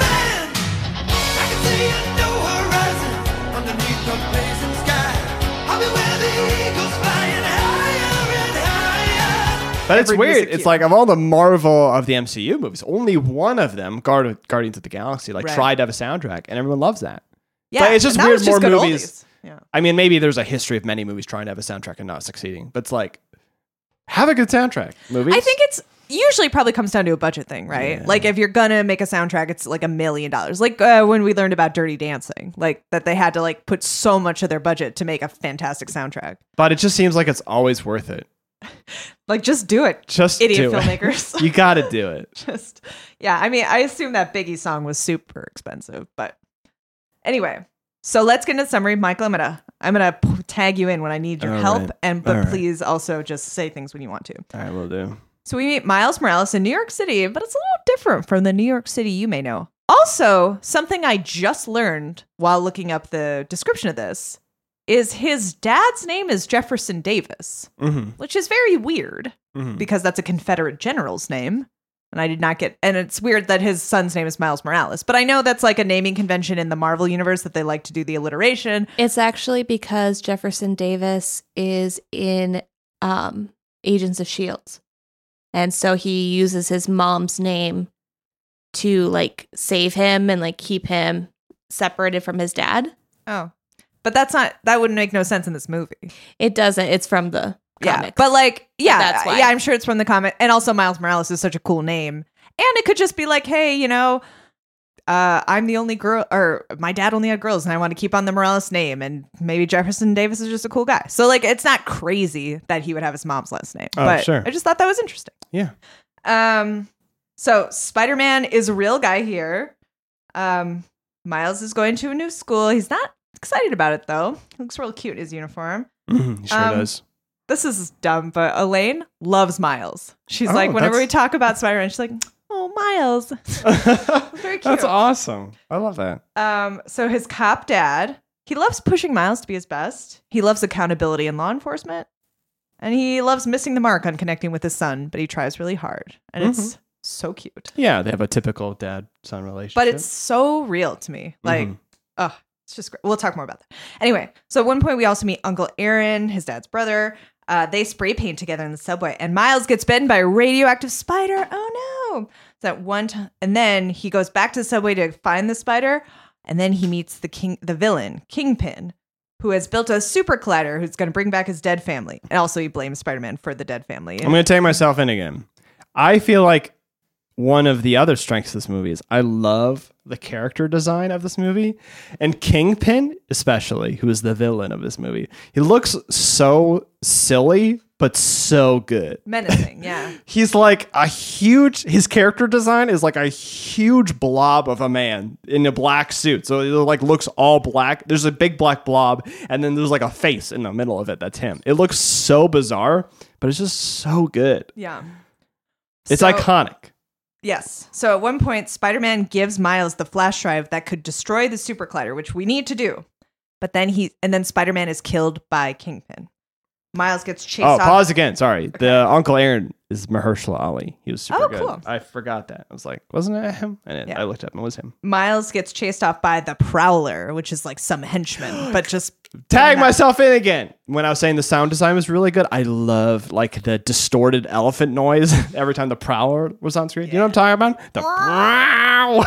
But it's Every weird. music It's cue. like of all the Marvel of the M C U movies, only one of them, Guard- Guardians of the Galaxy, like Right. tried to have a soundtrack, and everyone loves that. Yeah, But it's just and that weird was just more good movies- oldies. Yeah. I mean, maybe there's a history of many movies trying to have a soundtrack and not succeeding, but it's like, have a good soundtrack. Movies. I think it's usually probably comes down to a budget thing, right? Yeah. Like if you're gonna make a soundtrack, it's like a million dollars. Like uh, when we learned about Dirty Dancing, like that they had to like put so much of their budget to make a fantastic soundtrack. but it just seems like it's always worth it. Like just do it, Just idiot do it. filmmakers. You got to do it. Just yeah. I mean, I assume that Biggie song was super expensive, but anyway. So let's get into the summary, Michael. I'm gonna I'm gonna p- tag you in when I need your All help, right. and but All right. please also just say things when you want to. All right, we'll do. So we meet Miles Morales in New York City, but it's a little different from the New York City you may know. Also, something I just learned while looking up the description of this is his dad's name is Jefferson Davis, Mm-hmm. which is very weird Mm-hmm. because that's a Confederate general's name. And I did not get, and it's weird that his son's name is Miles Morales, but I know that's like a naming convention in the Marvel universe that they like to do the alliteration. It's actually because Jefferson Davis is in um, Agents of S H I E L D. And so he uses his mom's name to like save him and like keep him separated from his dad. Oh, but that's not, that wouldn't make no sense in this movie. It doesn't. It's from the Yeah, comics. but like, yeah, That's why. yeah, I'm sure it's from the comic. And also, Miles Morales is such a cool name, and it could just be like, hey, you know, uh, I'm the only girl, or my dad only had girls, and I want to keep on the Morales name, and maybe Jefferson Davis is just a cool guy. So like, it's not crazy that he would have his mom's last name, Oh, but sure. I just thought that was interesting. Yeah. Um, so Spider-Man is a real guy here. Um, Miles is going to a new school. He's not excited about it though. He looks real cute in his uniform. Mm-hmm. Sure Um, does. This is dumb, but Elaine loves Miles. She's Oh, like, whenever that's- we talk about Spider-Man, she's like, oh, Miles. Very cute. That's awesome. I love that. Um, so his cop dad, he loves pushing Miles to be his best. He loves accountability in law enforcement. And he loves missing the mark on connecting with his son, but he tries really hard. And it's so cute. Yeah, they have a typical dad-son relationship. But it's so real to me. Like, Mhm. oh, it's It's just great. We'll talk more about that. Anyway, so at one point we also meet Uncle Aaron, his dad's brother. Uh, they spray paint together in the subway, and Miles gets bitten by a radioactive spider. Oh no! So at one time, and then he goes back to the subway to find the spider, and then he meets the king, the villain, Kingpin, who has built a super collider who's going to bring back his dead family, and also he blames Spider-Man for the dead family. I'm going to take myself in again. I feel like one of the other strengths of this movie is I love the character design of this movie, and Kingpin especially, who is the villain of this movie. He looks so silly, but so good. Menacing, yeah. He's like a huge, his character design is like a huge blob of a man in a black suit. So it like looks all black. There's a big black blob, and then there's like a face in the middle of it. That's him. It looks so bizarre, but it's just so good. Yeah. It's So- iconic. Yes. So at one point, Spider-Man gives Miles the flash drive that could destroy the super collider, which we need to do. But then he, and then Spider-Man is killed by Kingpin. Miles gets chased Oh, off. pause again. Sorry. The Uncle Aaron is Mahershala Ali. He was super Oh, good. cool. I forgot that. I was like, wasn't it him? And it, Yeah. I looked up and it was him. Miles gets chased off by the Prowler, which is like some henchman, but just Tag Not- myself in again. When I was saying the sound design was really good, I love like the distorted elephant noise every time the Prowler was on screen. You know what I'm talking about? The Prow.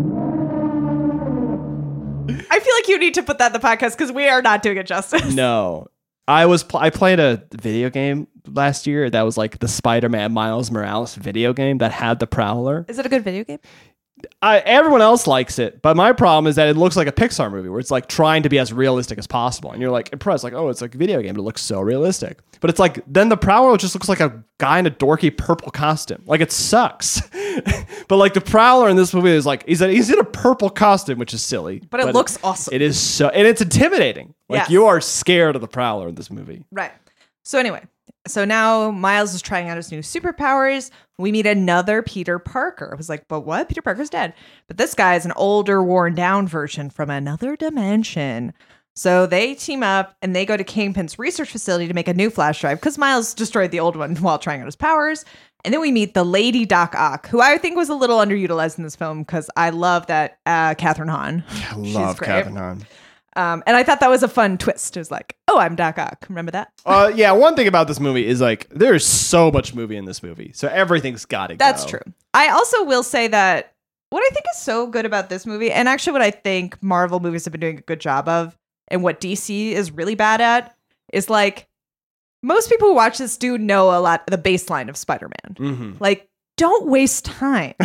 I feel like you need to put that in the podcast because we are not doing it justice. No. I was pl- I played a video game last year that was like the Spider-Man Miles Morales video game that had the Prowler. Is it a good video game? I, everyone else likes it, but my problem is that it looks like a Pixar movie where it's like trying to be as realistic as possible, and you're like impressed, like, oh, it's like a video game, but it looks so realistic. But it's like then the Prowler just looks like a guy in a dorky purple costume, like it sucks. But like the Prowler in this movie is like he's a, he's in a purple costume, which is silly, But it looks awesome. It is so, and it's intimidating. Like Yes. you are scared of the Prowler in this movie. Right. So anyway, so now Miles is trying out his new superpowers. We meet another Peter Parker. I was like, but what? Peter Parker's dead. But this guy is an older, worn down version from another dimension. So they team up and they go to Kingpin's research facility to make a new flash drive because Miles destroyed the old one while trying out his powers. And then we meet the Lady Doc Ock, who I think was a little underutilized in this film because I love that uh, Catherine Hahn. I She's love great. Catherine Hahn. Um, and I thought that was a fun twist. It was like, oh, I'm Doc Ock. Remember that? Uh, yeah, one thing about this movie is like there's so much movie in this movie, so everything's got to go. That's true. I also will say that what I think is so good about this movie, and actually what I think Marvel movies have been doing a good job of, and what D C is really bad at, is like most people who watch this do know a lot the baseline of Spider-Man. Mm-hmm. Like, don't waste time.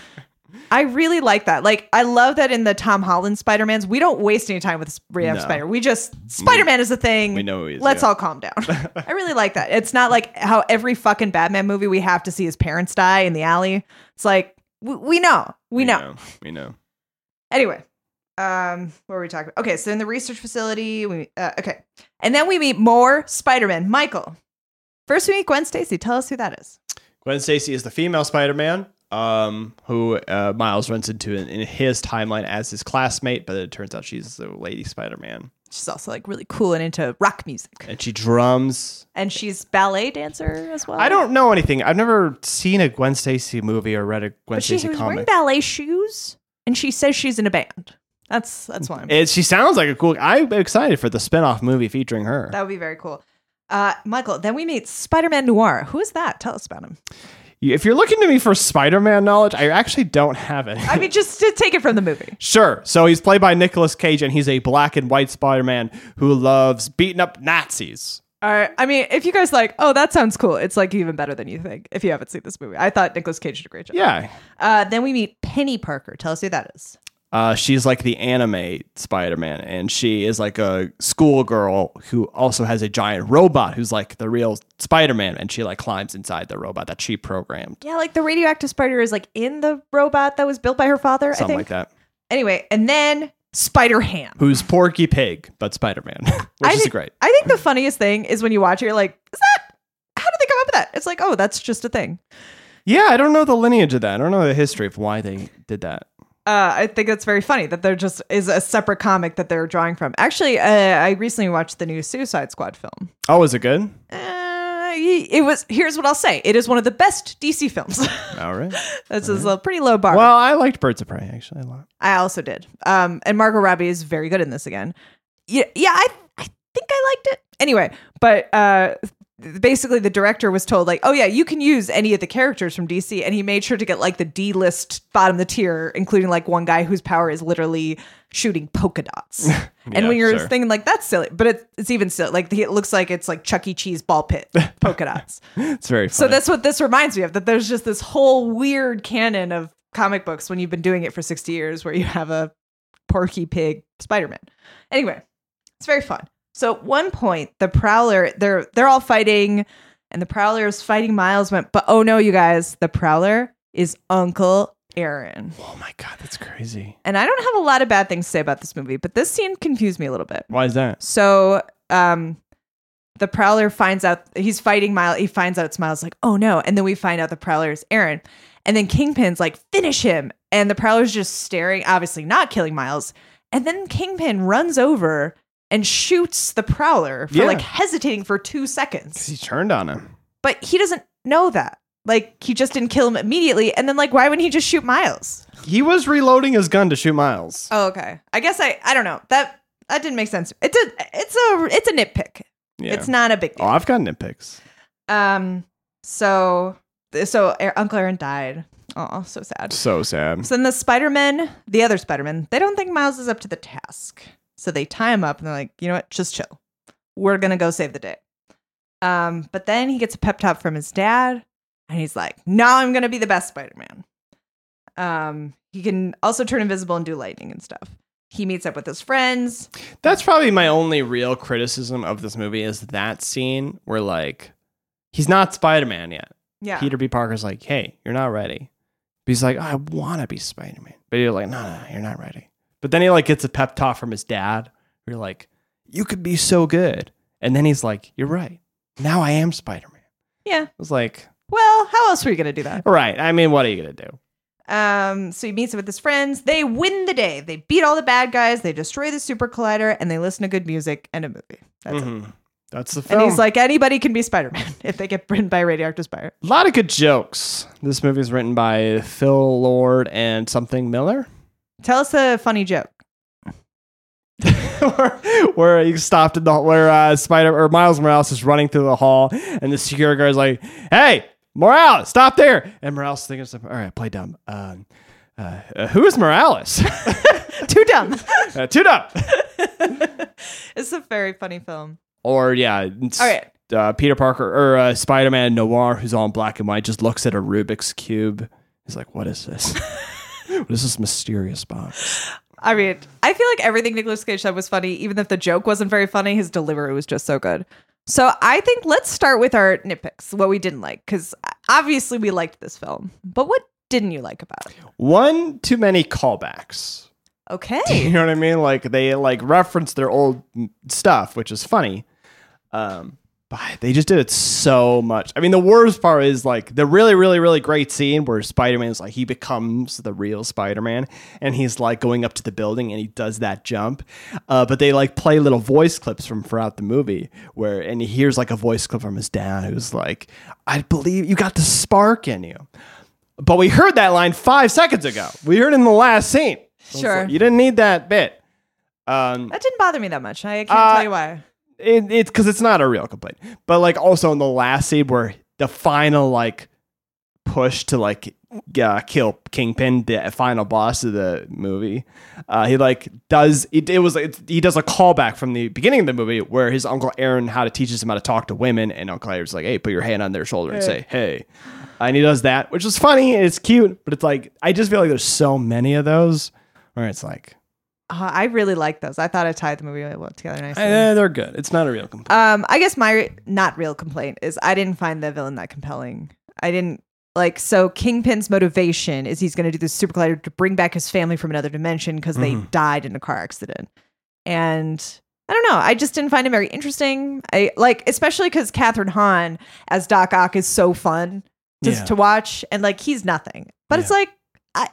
I really like that. Like, I love that in the Tom Holland Spider-Mans, we don't waste any time with Ray No. Spider. We just Spider-Man is a thing. We know who he is, Let's yeah. all calm down. I really like that. It's not like how every fucking Batman movie we have to see his parents die in the alley. It's like we, we know, we, know. we know. Anyway, um, what were we talking about? Okay, so in the research facility, we uh, okay, and then we meet more Spider-Man. Michael. First, we meet Gwen Stacy. Tell us who that is. Gwen Stacy is the female Spider-Man, um, who uh, Miles runs into in, in his timeline as his classmate, but it turns out she's the Lady Spider-Man, She's also like really cool and into rock music, and she drums. and she's ballet dancer as well. I don't know anything. I've never seen a Gwen Stacy movie or read a Gwen But she Stacy was wearing comic. ballet shoes, and she says she's in a band. That's that's why I'm. It, she sounds like a cool. I'm excited for the spin-off movie featuring her. That would be very cool. Uh, Michael, then we meet Spider-Man Noir. Who is that? Tell us about him. If you're looking to me for Spider-Man knowledge, I actually don't have it. I mean, just to take it from the movie. Sure. So he's played by Nicolas Cage, and he's a black and white Spider-Man who loves beating up Nazis. All right. I mean, if you guys like, oh, that sounds cool. It's like even better than you think if you haven't seen this movie. I thought Nicolas Cage did a great job. Yeah. Uh, then we meet Penny Parker. Tell us who that is. Uh, she's like the anime Spider-Man, and she is like a schoolgirl who also has a giant robot who's like the real Spider-Man, and she like climbs inside the robot that she programmed. Yeah, like the radioactive spider is like in the robot that was built by her father, I Something think. like that. Anyway, and then Spider-Ham. Who's Porky Pig, but Spider-Man, which I is think, great. I think the funniest thing is when you watch it, you're like, is that, how did they come up with that? It's like, oh, that's just a thing. Yeah, I don't know the lineage of that. I don't know the history of why they did that. Uh, I think that's very funny that there just is a separate comic that they're drawing from. Actually, uh, I recently watched the new Suicide Squad film. Oh, is it good? Uh, it was. Here's what I'll say: it is one of the best D C films. All right. This is a pretty low bar. Well, I liked Birds of Prey actually a lot. I also did. Um, and Margot Robbie is very good in this again. Yeah, yeah. I, I think I liked it anyway. But uh, basically, the director was told like, "Oh yeah, you can use any of the characters from D C," and he made sure to get like the D-list, bottom of the tier, including like one guy whose power is literally shooting polka dots. And Yeah, when you're sure. thinking like that's silly, but it's it's even silly. Like it looks like it's like Chuck E. Cheese ball pit polka dots. It's very So funny. that's what this reminds me of, that there's just this whole weird canon of comic books when you've been doing it for sixty years where you have a Porky Pig Spider-Man. Anyway, it's very fun. So at one point, the Prowler, they're they're all fighting, and the Prowler is fighting Miles, went, but oh no, you guys, the Prowler is Uncle Aaron. Oh my god, that's crazy. And I don't have a lot of bad things to say about this movie, but this scene confused me a little bit. Why is that? So um, the Prowler finds out he's fighting Miles. He finds out it's Miles, like, oh no. And then we find out the Prowler is Aaron. And then Kingpin's like, finish him. And the Prowler's just staring, obviously not killing Miles. And then Kingpin runs over and shoots the Prowler for Yeah. like hesitating for two Because seconds. he turned on him. But he doesn't know that. Like, he just didn't kill him immediately. And then, like, why wouldn't he just shoot Miles? He was reloading his gun to shoot Miles. Oh, okay. I guess I, I don't know. That that didn't make sense. It's a it's a it's a nitpick. Yeah. It's not a big deal. Oh, I've got nitpicks. Um. So so A- Uncle Aaron died. Oh, so sad. So sad. So then the Spider-Men, the other Spider-Men, they don't think Miles is up to the task. So they tie him up and they're like, you know what? Just chill. We're gonna go save the day. Um. But then he gets a pep talk from his dad, and he's like, now I'm gonna be the best Spider-Man. Um. He can also turn invisible and do lightning and stuff. He meets up with his friends. That's probably my only real criticism of this movie is that scene where, like, he's not Spider-Man yet. Yeah. Peter B. Parker's like, hey, you're not ready. But he's like, I want to be Spider-Man. But you're like, no, no, no, you're not ready. But then he, like, gets a pep talk from his dad. Where you're like, you could be so good. And then he's like, you're right. Now I am Spider-Man. Yeah. I was like, Well, how else were you gonna do that? all right. I mean, what are you going to do? Um, so he meets up with his friends. They win the day. They beat all the bad guys. They destroy the super collider, and they listen to good music and a movie. That's it. Mhm. That's the film. And he's like, anybody can be Spider-Man if they get written by a radioactive spider. a lot of good jokes. This movie is written by Phil Lord and something Miller. Tell us a funny joke. where, where he stopped in the where uh, Spider or Miles Morales is running through the hall, and the security guard's like, "Hey, Morales, stop there!" And Morales thinking, "All right, play dumb. Um, uh, uh, who is Morales? Too dumb. uh, too dumb." It's a very funny film. Or yeah, it's, All right. uh, Peter Parker or uh, Spider-Man Noir, who's all in black and white, just looks at a Rubik's cube. He's like, "What is this? What is this mysterious box?" I mean, I feel like everything Nicolas Cage said was funny, even if the joke wasn't very funny. His delivery was just so good. So I think let's start with our nitpicks, what we didn't like, because obviously we liked this film. But what didn't you like about it? One too many callbacks. Okay. You know what I mean? Like they like reference their old stuff, which is funny. Um, but they just did it so much. I mean, the worst part is like the really, really, really great scene where Spider-Man's like he becomes the real Spider-Man and he's like going up to the building and he does that jump. Uh, but they like play little voice clips from throughout the movie where and he hears like a voice clip from his dad who's like, "I believe you got the spark in you." But we heard that line five seconds ago. We heard it in the last scene. So it's Sure. like, you didn't need that bit. Um, That didn't bother me that much. I can't Uh, tell you why. it, it's because it's not a real complaint. But like also in the last scene where the final like push to like uh, kill Kingpin, the final boss of the movie, uh, he like does it. It was it, he does a callback from the beginning of the movie where his Uncle Aaron how to teaches him how to talk to women, and Uncle Aaron's like, "Hey, put your hand on their shoulder and say hey," and he does that, which is funny and it's cute. But it's like I just feel like there's so many of those where it's like. Uh, I really like those. I thought it tied the movie well together nicely. Eh, they're good. It's not a real complaint. Um, I guess my not real complaint is I didn't find the villain that compelling. I didn't like so Kingpin's motivation is he's going to do this super collider to bring back his family from another dimension because they Mhm. died in a car accident. And I don't know. I just didn't find it very interesting. I like especially because Catherine Hahn as Doc Ock is so fun just Yeah. to watch, and like he's nothing. But it's Yeah. like I,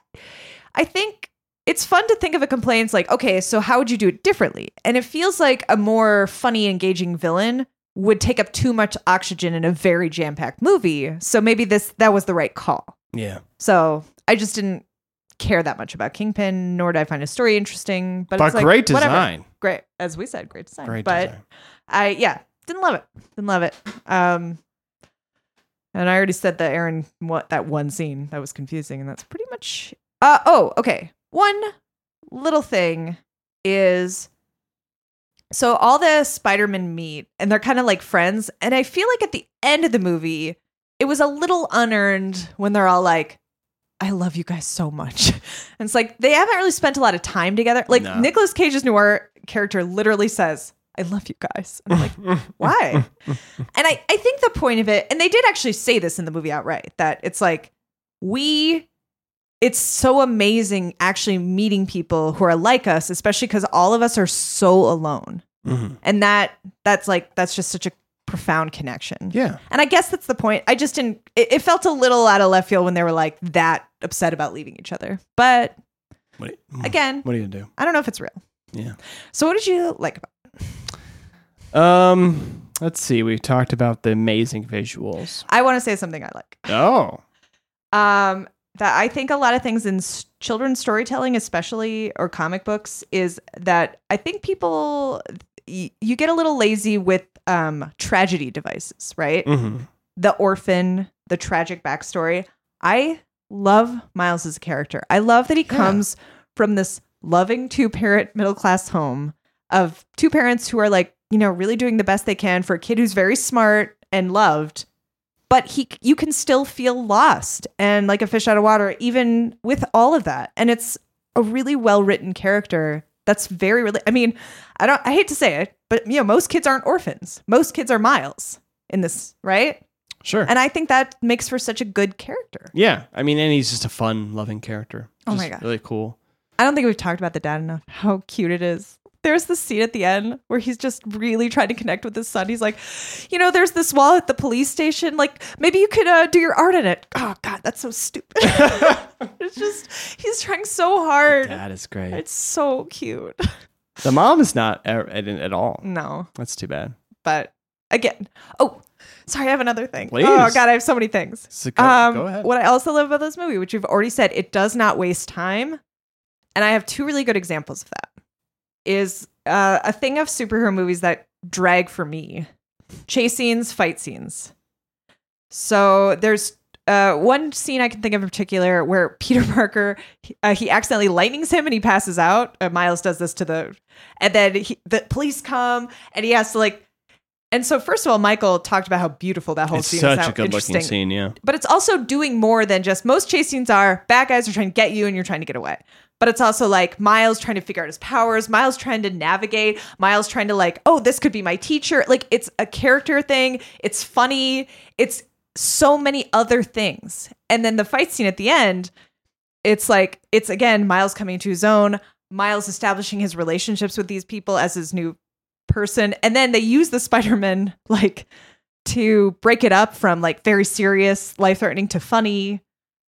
I think. It's fun to think of a complaint like, okay, so how would you do it differently? And it feels like a more funny, engaging villain would take up too much oxygen in a very jam-packed movie. So maybe this that was the right call. Yeah. So I just didn't care that much about Kingpin, nor did I find his story interesting. But, But it's like, great whatever. design. Great, as we said, great design. Great but design. I yeah, didn't love it. Didn't love it. Um, and I already said that Aaron what that one scene that was confusing, and that's pretty much. Uh oh, okay. One little thing is. So all the Spider-Men meet and they're kind of like friends. And I feel like at the end of the movie, it was a little unearned when they're all like, I love you guys so much. And it's like, they haven't really spent a lot of time together. Like No. Nicolas Cage's noir character literally says, I love you guys. And I'm like, why? And I, I think the point of it, and they did actually say this in the movie outright, that it's like, we... It's so amazing actually meeting people who are like us, especially because all of us are so alone. Mm-hmm. And that that's like, that's just such a profound connection. Yeah. And I guess that's the point. I just didn't, it, it felt a little out of left field when they were like that upset about leaving each other. But What, again, what are you going to do? I don't know if it's real. Yeah. So what did you like about it? Um, let's see. We talked about the amazing visuals. I want to say something I like. Oh. Um, that I think a lot of things in s- children's storytelling, especially or comic books, is that I think people y- you get a little lazy with um, tragedy devices, right? Mm-hmm. The orphan, the tragic backstory. I love Miles as a character. I love that he Yeah. comes from this loving two-parent middle-class home of two parents who are like, you know, really doing the best they can for a kid who's very smart and loved. But he, you can still feel lost and like a fish out of water, even with all of that. And it's a really well written character. That's very really. I mean, I don't. I hate to say it, but you know, most kids aren't orphans. Most kids are Miles in this, right? Sure. And I think that makes for such a good character. Yeah. I mean, and he's just a fun, loving character. Oh Just my God. Really cool. I don't think we've talked about the dad enough. How cute it is. There's the scene at the end where he's just really trying to connect with his son. He's like, you know, there's this wall at the police station. Like, maybe you could uh, do your art in it. Oh, God, that's so stupid. It's just, he's trying so hard. That is great. It's so cute. The mom is not at, at, at all. No, That's too bad. but again, oh, sorry, I have another thing. Please. Oh, God, I have so many things. So go, Um, go ahead. What I also love about this movie, which you've already said, it does not waste time. And I have two really good examples of that. Is uh, a thing of superhero movies that drag for me. Chase scenes, fight scenes. So there's uh, one scene I can think of in particular where Peter Parker, uh, he accidentally lightnings him and he passes out. Uh, Miles does this to the, and then he, the police come and he has to like, and so first of all, Michael talked about how beautiful that whole it's scene is. such how a good looking interesting. scene, yeah. But it's also doing more than just most chase scenes are bad guys are trying to get you and you're trying to get away. But it's also like Miles trying to figure out his powers, Miles trying to navigate, Miles trying to like, oh, this could be my teacher. Like it's a character thing. It's funny. It's so many other things. And then the fight scene at the end, it's like, it's again, Miles coming into his own, Miles establishing his relationships with these people as his new person. And then they use the Spider-Man like to break it up from like very serious, life-threatening to funny.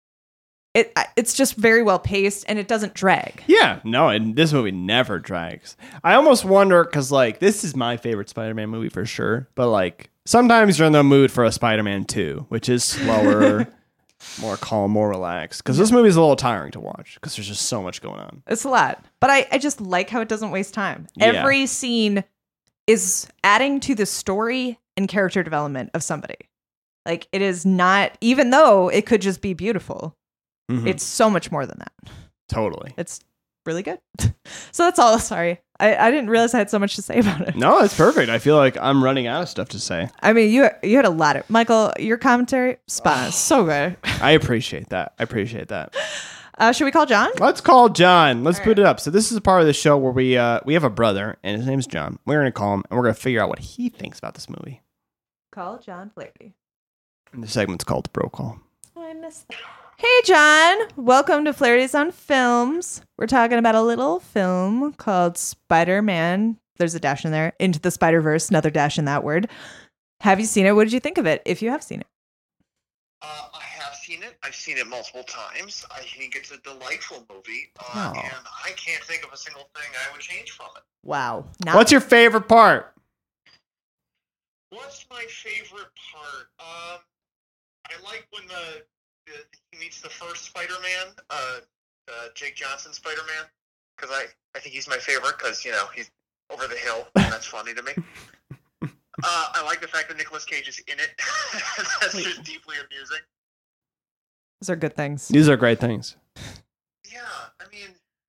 It it's just very well paced and it doesn't drag. Yeah, no, and this movie never drags. I almost wonder because, like, this is my favorite Spider-Man movie for sure. But like, sometimes you're in the mood for a Spider-Man two, which is slower, more calm, more relaxed. Because this movie is a little tiring to watch because there's just so much going on. It's a lot, but I I just like how it doesn't waste time. Yeah. Every scene is adding to the story and character development of somebody. Like it is not, even though it could just be beautiful. Mhm. It's so much more than that. Totally. It's really good. So that's all. Sorry. I, I didn't realize I had so much to say about it. No, it's perfect. I feel like I'm running out of stuff to say. I mean, you you had a lot of, Michael, your commentary, spot on. So good. I appreciate that. I appreciate that. Uh, should we call John? Let's call John. Let's put it up. So this is a part of the show where we uh, we have a brother, and his name's John. We're gonna call him, and we're gonna figure out what he thinks about this movie. Call John Flaherty. And the segment's called the Bro Call. Oh, I missed that. Hey, John. Welcome to Flaherty's on Films. We're talking about a little film called Spider-Man. There's a dash in there. Into the Spider-Verse. Another dash in that word. Have you seen it? What did you think of it, if you have seen it? Uh, I have seen it. I've seen it multiple times. I think it's a delightful movie, uh, Oh. and I can't think of a single thing I would change from it. Wow. What's your favorite part? What's my favorite part? Um, I like when the, the he meets the first Spider-Man, uh, uh, Jake Johnson Spider-Man, because I, I think he's my favorite because, you know, he's over the hill, and that's funny to me. Uh, I like the fact that Nicolas Cage is in it. That's just deeply amusing. Those are good things. These are great things. Yeah, I mean,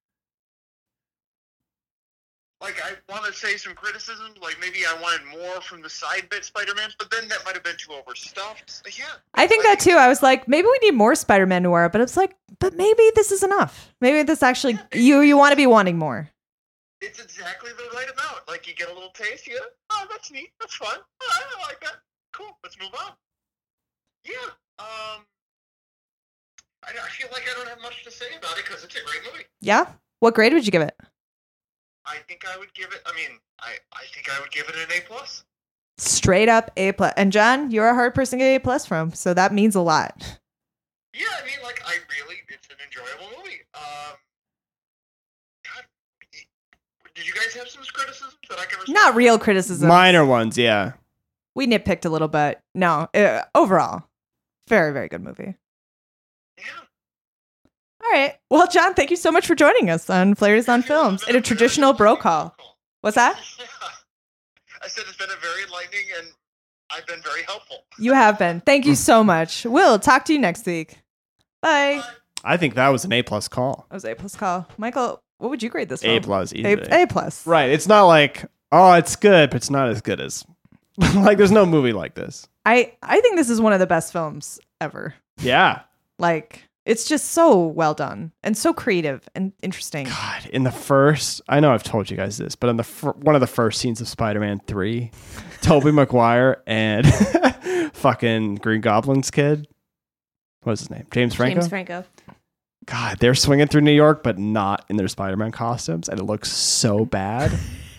like, I want to say some criticisms, like maybe I wanted more from the side bit Spider-Mans, but then that might have been too overstuffed. Yeah. I think that too. I was like, maybe we need more Spider-Man noir, but it's like, but maybe this is enough. Maybe this actually, you you want to be wanting more. It's exactly the right amount. Like, you get a little taste, you go, oh, that's neat, that's fun. Oh, I like that. Cool, let's move on. Yeah, um, I, I feel like I don't have much to say about it because it's a great movie. Yeah? What grade would you give it? I think I would give it, I mean, I, I think I would give it an A+. plus. Straight up A plus. And John, you're a hard person to get A plus from, so that means a lot. Yeah, I mean, like, I really, it's an enjoyable movie. Um, God, did you guys have some criticisms that I can respond? Not real criticism. Minor ones, yeah. We nitpicked a little bit. No, uh, overall, very, very good movie. Yeah. All right. Well, John, thank you so much for joining us on Flares on Films in a traditional bro call. What's that? Yeah. I said it's been a very enlightening, and I've been very helpful. You have been. Thank you so much. We'll talk to you next week. Bye. Bye. I think that was an A plus call. That was A plus call. Michael, what would you grade this A film? plus, easy. A, A plus. Right. It's not like, oh, it's good, but it's not as good as. Like, there's no movie like this. I, I think this is one of the best films ever. Yeah. Like, it's just so well done and so creative and interesting. God, in the first, I know I've told you guys this, but in the fir- one of the first scenes of Spider-Man three, Tobey Maguire and fucking Green Goblin's kid, what's his name? James Franco? James Franco. God, they're swinging through New York, but not in their Spider-Man costumes, and it looks so bad.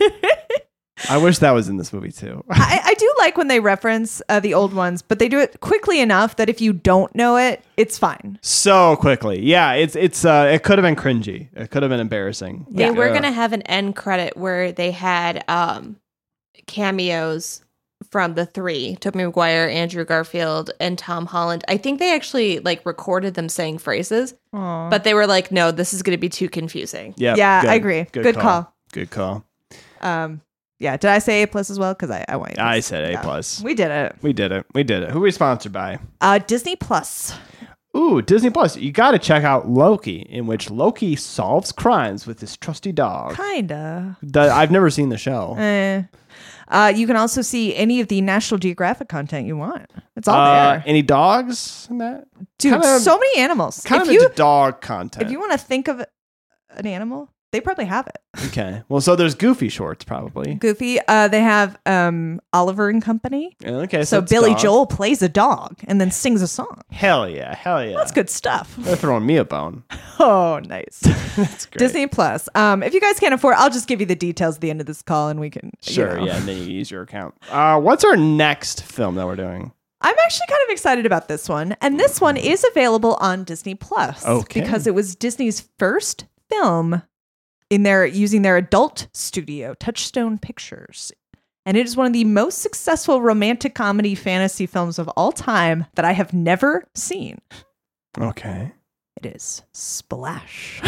I wish that was in this movie too. I, I do like when they reference uh, the old ones, but they do it quickly enough that if you don't know it, it's fine. So quickly. Yeah, it's it's uh it could have been cringy. It could have been embarrassing. They Like, were uh, going to have an end credit where they had um, cameos from the three, Tobey Maguire, Andrew Garfield, and Tom Holland. I think they actually like recorded them saying phrases, Aw. but they were like, no, this is going to be too confusing. Yeah, Yeah, good. I agree. Good call. Good call. Um, yeah, did I say A plus as well? Because I, I want you to- I said A Yeah. plus. We did it. We did it. We did it. Who are we sponsored by? Uh, Disney Plus. Ooh, Disney Plus. You got to check out Loki, in which Loki solves crimes with his trusty dog. Kinda. The, I've never seen the show. Eh. Uh, you can also see any of the National Geographic content you want. It's all Uh, there. any dogs in that? Dude, kinda- so many animals. Kind if of you into dog content. if you want to think of an animal, they probably have it. Okay. Well, so there's Goofy shorts probably. Goofy. Uh, they have um, Oliver and Company. Okay. So, So it's Billy dog. Joel plays a dog and then sings a song. Hell yeah. Hell yeah. That's good stuff. They're throwing me a bone. Oh, nice. That's great. Disney Plus. Um, if you guys can't afford, I'll just give you the details at the end of this call, and we can. you Sure. know. Yeah. And then you use your account. Uh, what's our next film that we're doing? I'm actually kind of excited about this one, and this one is available on Disney Plus Okay. because it was Disney's first film in their using their adult studio, Touchstone Pictures. And it is one of the most successful romantic comedy fantasy films of all time that I have never seen. Okay. It is Splash,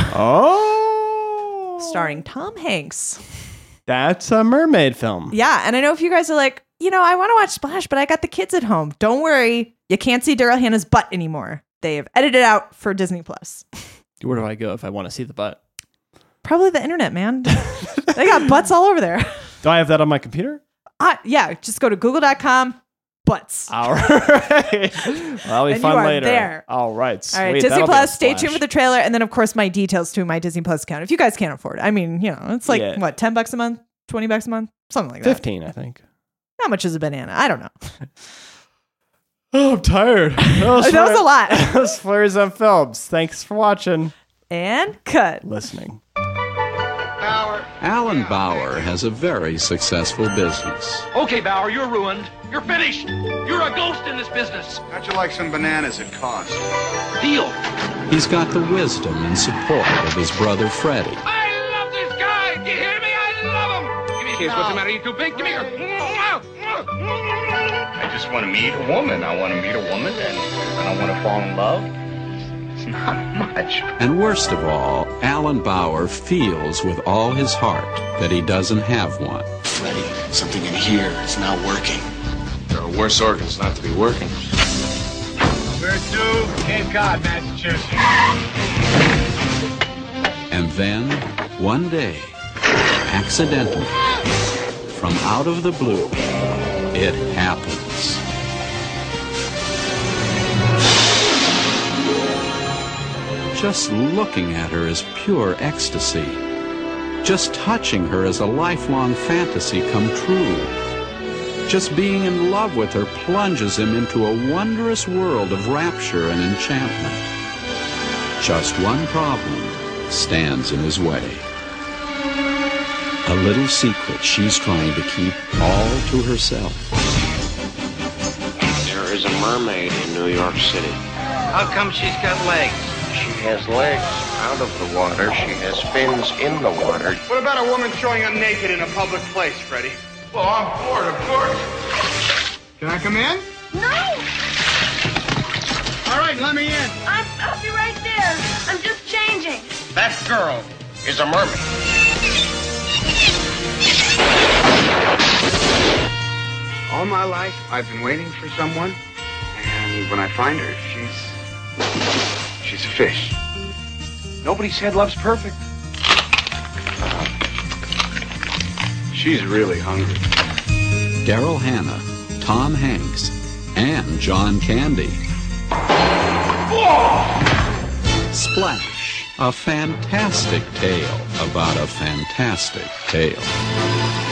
Oh. starring Tom Hanks. That's a mermaid film. Yeah, and I know if you guys are like, you know, I want to watch Splash, but I got the kids at home. Don't worry, you can't see Daryl Hannah's butt anymore. They have edited out for Disney Plus. Where do I go if I want to see the butt? Probably the internet, man. They got butts all over there. Do I have that on my computer? Uh, yeah, just go to google dot com, butts. All right. That'll be And fun you are later. there. All right. Sweet. All right, Disney That'll be a Plus, stay splash. tuned for the trailer. And then, of course, my details to my Disney Plus account. If you guys can't afford it. I mean, you know, it's like, Yeah. what, ten bucks a month? twenty bucks a month? Something like that. fifteen, I think. How much is a banana? I don't know. Oh, I'm tired. That was, That was a lot. That was Flares on Films. Thanks for watching, And cut. listening. Alan Bauer has a very successful business. Okay, Bauer, you're ruined. You're finished. You're a ghost in this business. How'd you like some bananas at cost? Deal. He's got the wisdom and support of his brother Freddie. I love this guy. Do you hear me? I love him. Give me a kiss. What's the matter? You too big? Give me a... I just want to meet a woman. I want to meet a woman, and, and I want to fall in love. It's not much. And worst of all, Alan Bauer feels with all his heart that he doesn't have one. Freddie, something in here is not working. There are worse organs not to be working. Where to? Cape Cod, Massachusetts. And then, one day, accidentally, from out of the blue, it happens. Just looking at her is pure ecstasy. Just touching her is a lifelong fantasy come true. Just being in love with her plunges him into a wondrous world of rapture and enchantment. Just one problem stands in his way. A little secret she's trying to keep all to herself. There is a mermaid in New York City. How come she's got legs? She has legs out of the water. She has fins in the water. What about a woman showing up naked in a public place, Freddie? Well, I'm bored, of course. Can I come in? No! All right, let me in. I'm, I'll be right there. I'm just changing. That girl is a mermaid. All my life, I've been waiting for someone, and when I find her, she's... she's a fish. Nobody said love's perfect. She's really hungry. Daryl Hannah, Tom Hanks, and John Candy. Splash, a fantastic tale about a fantastic tale.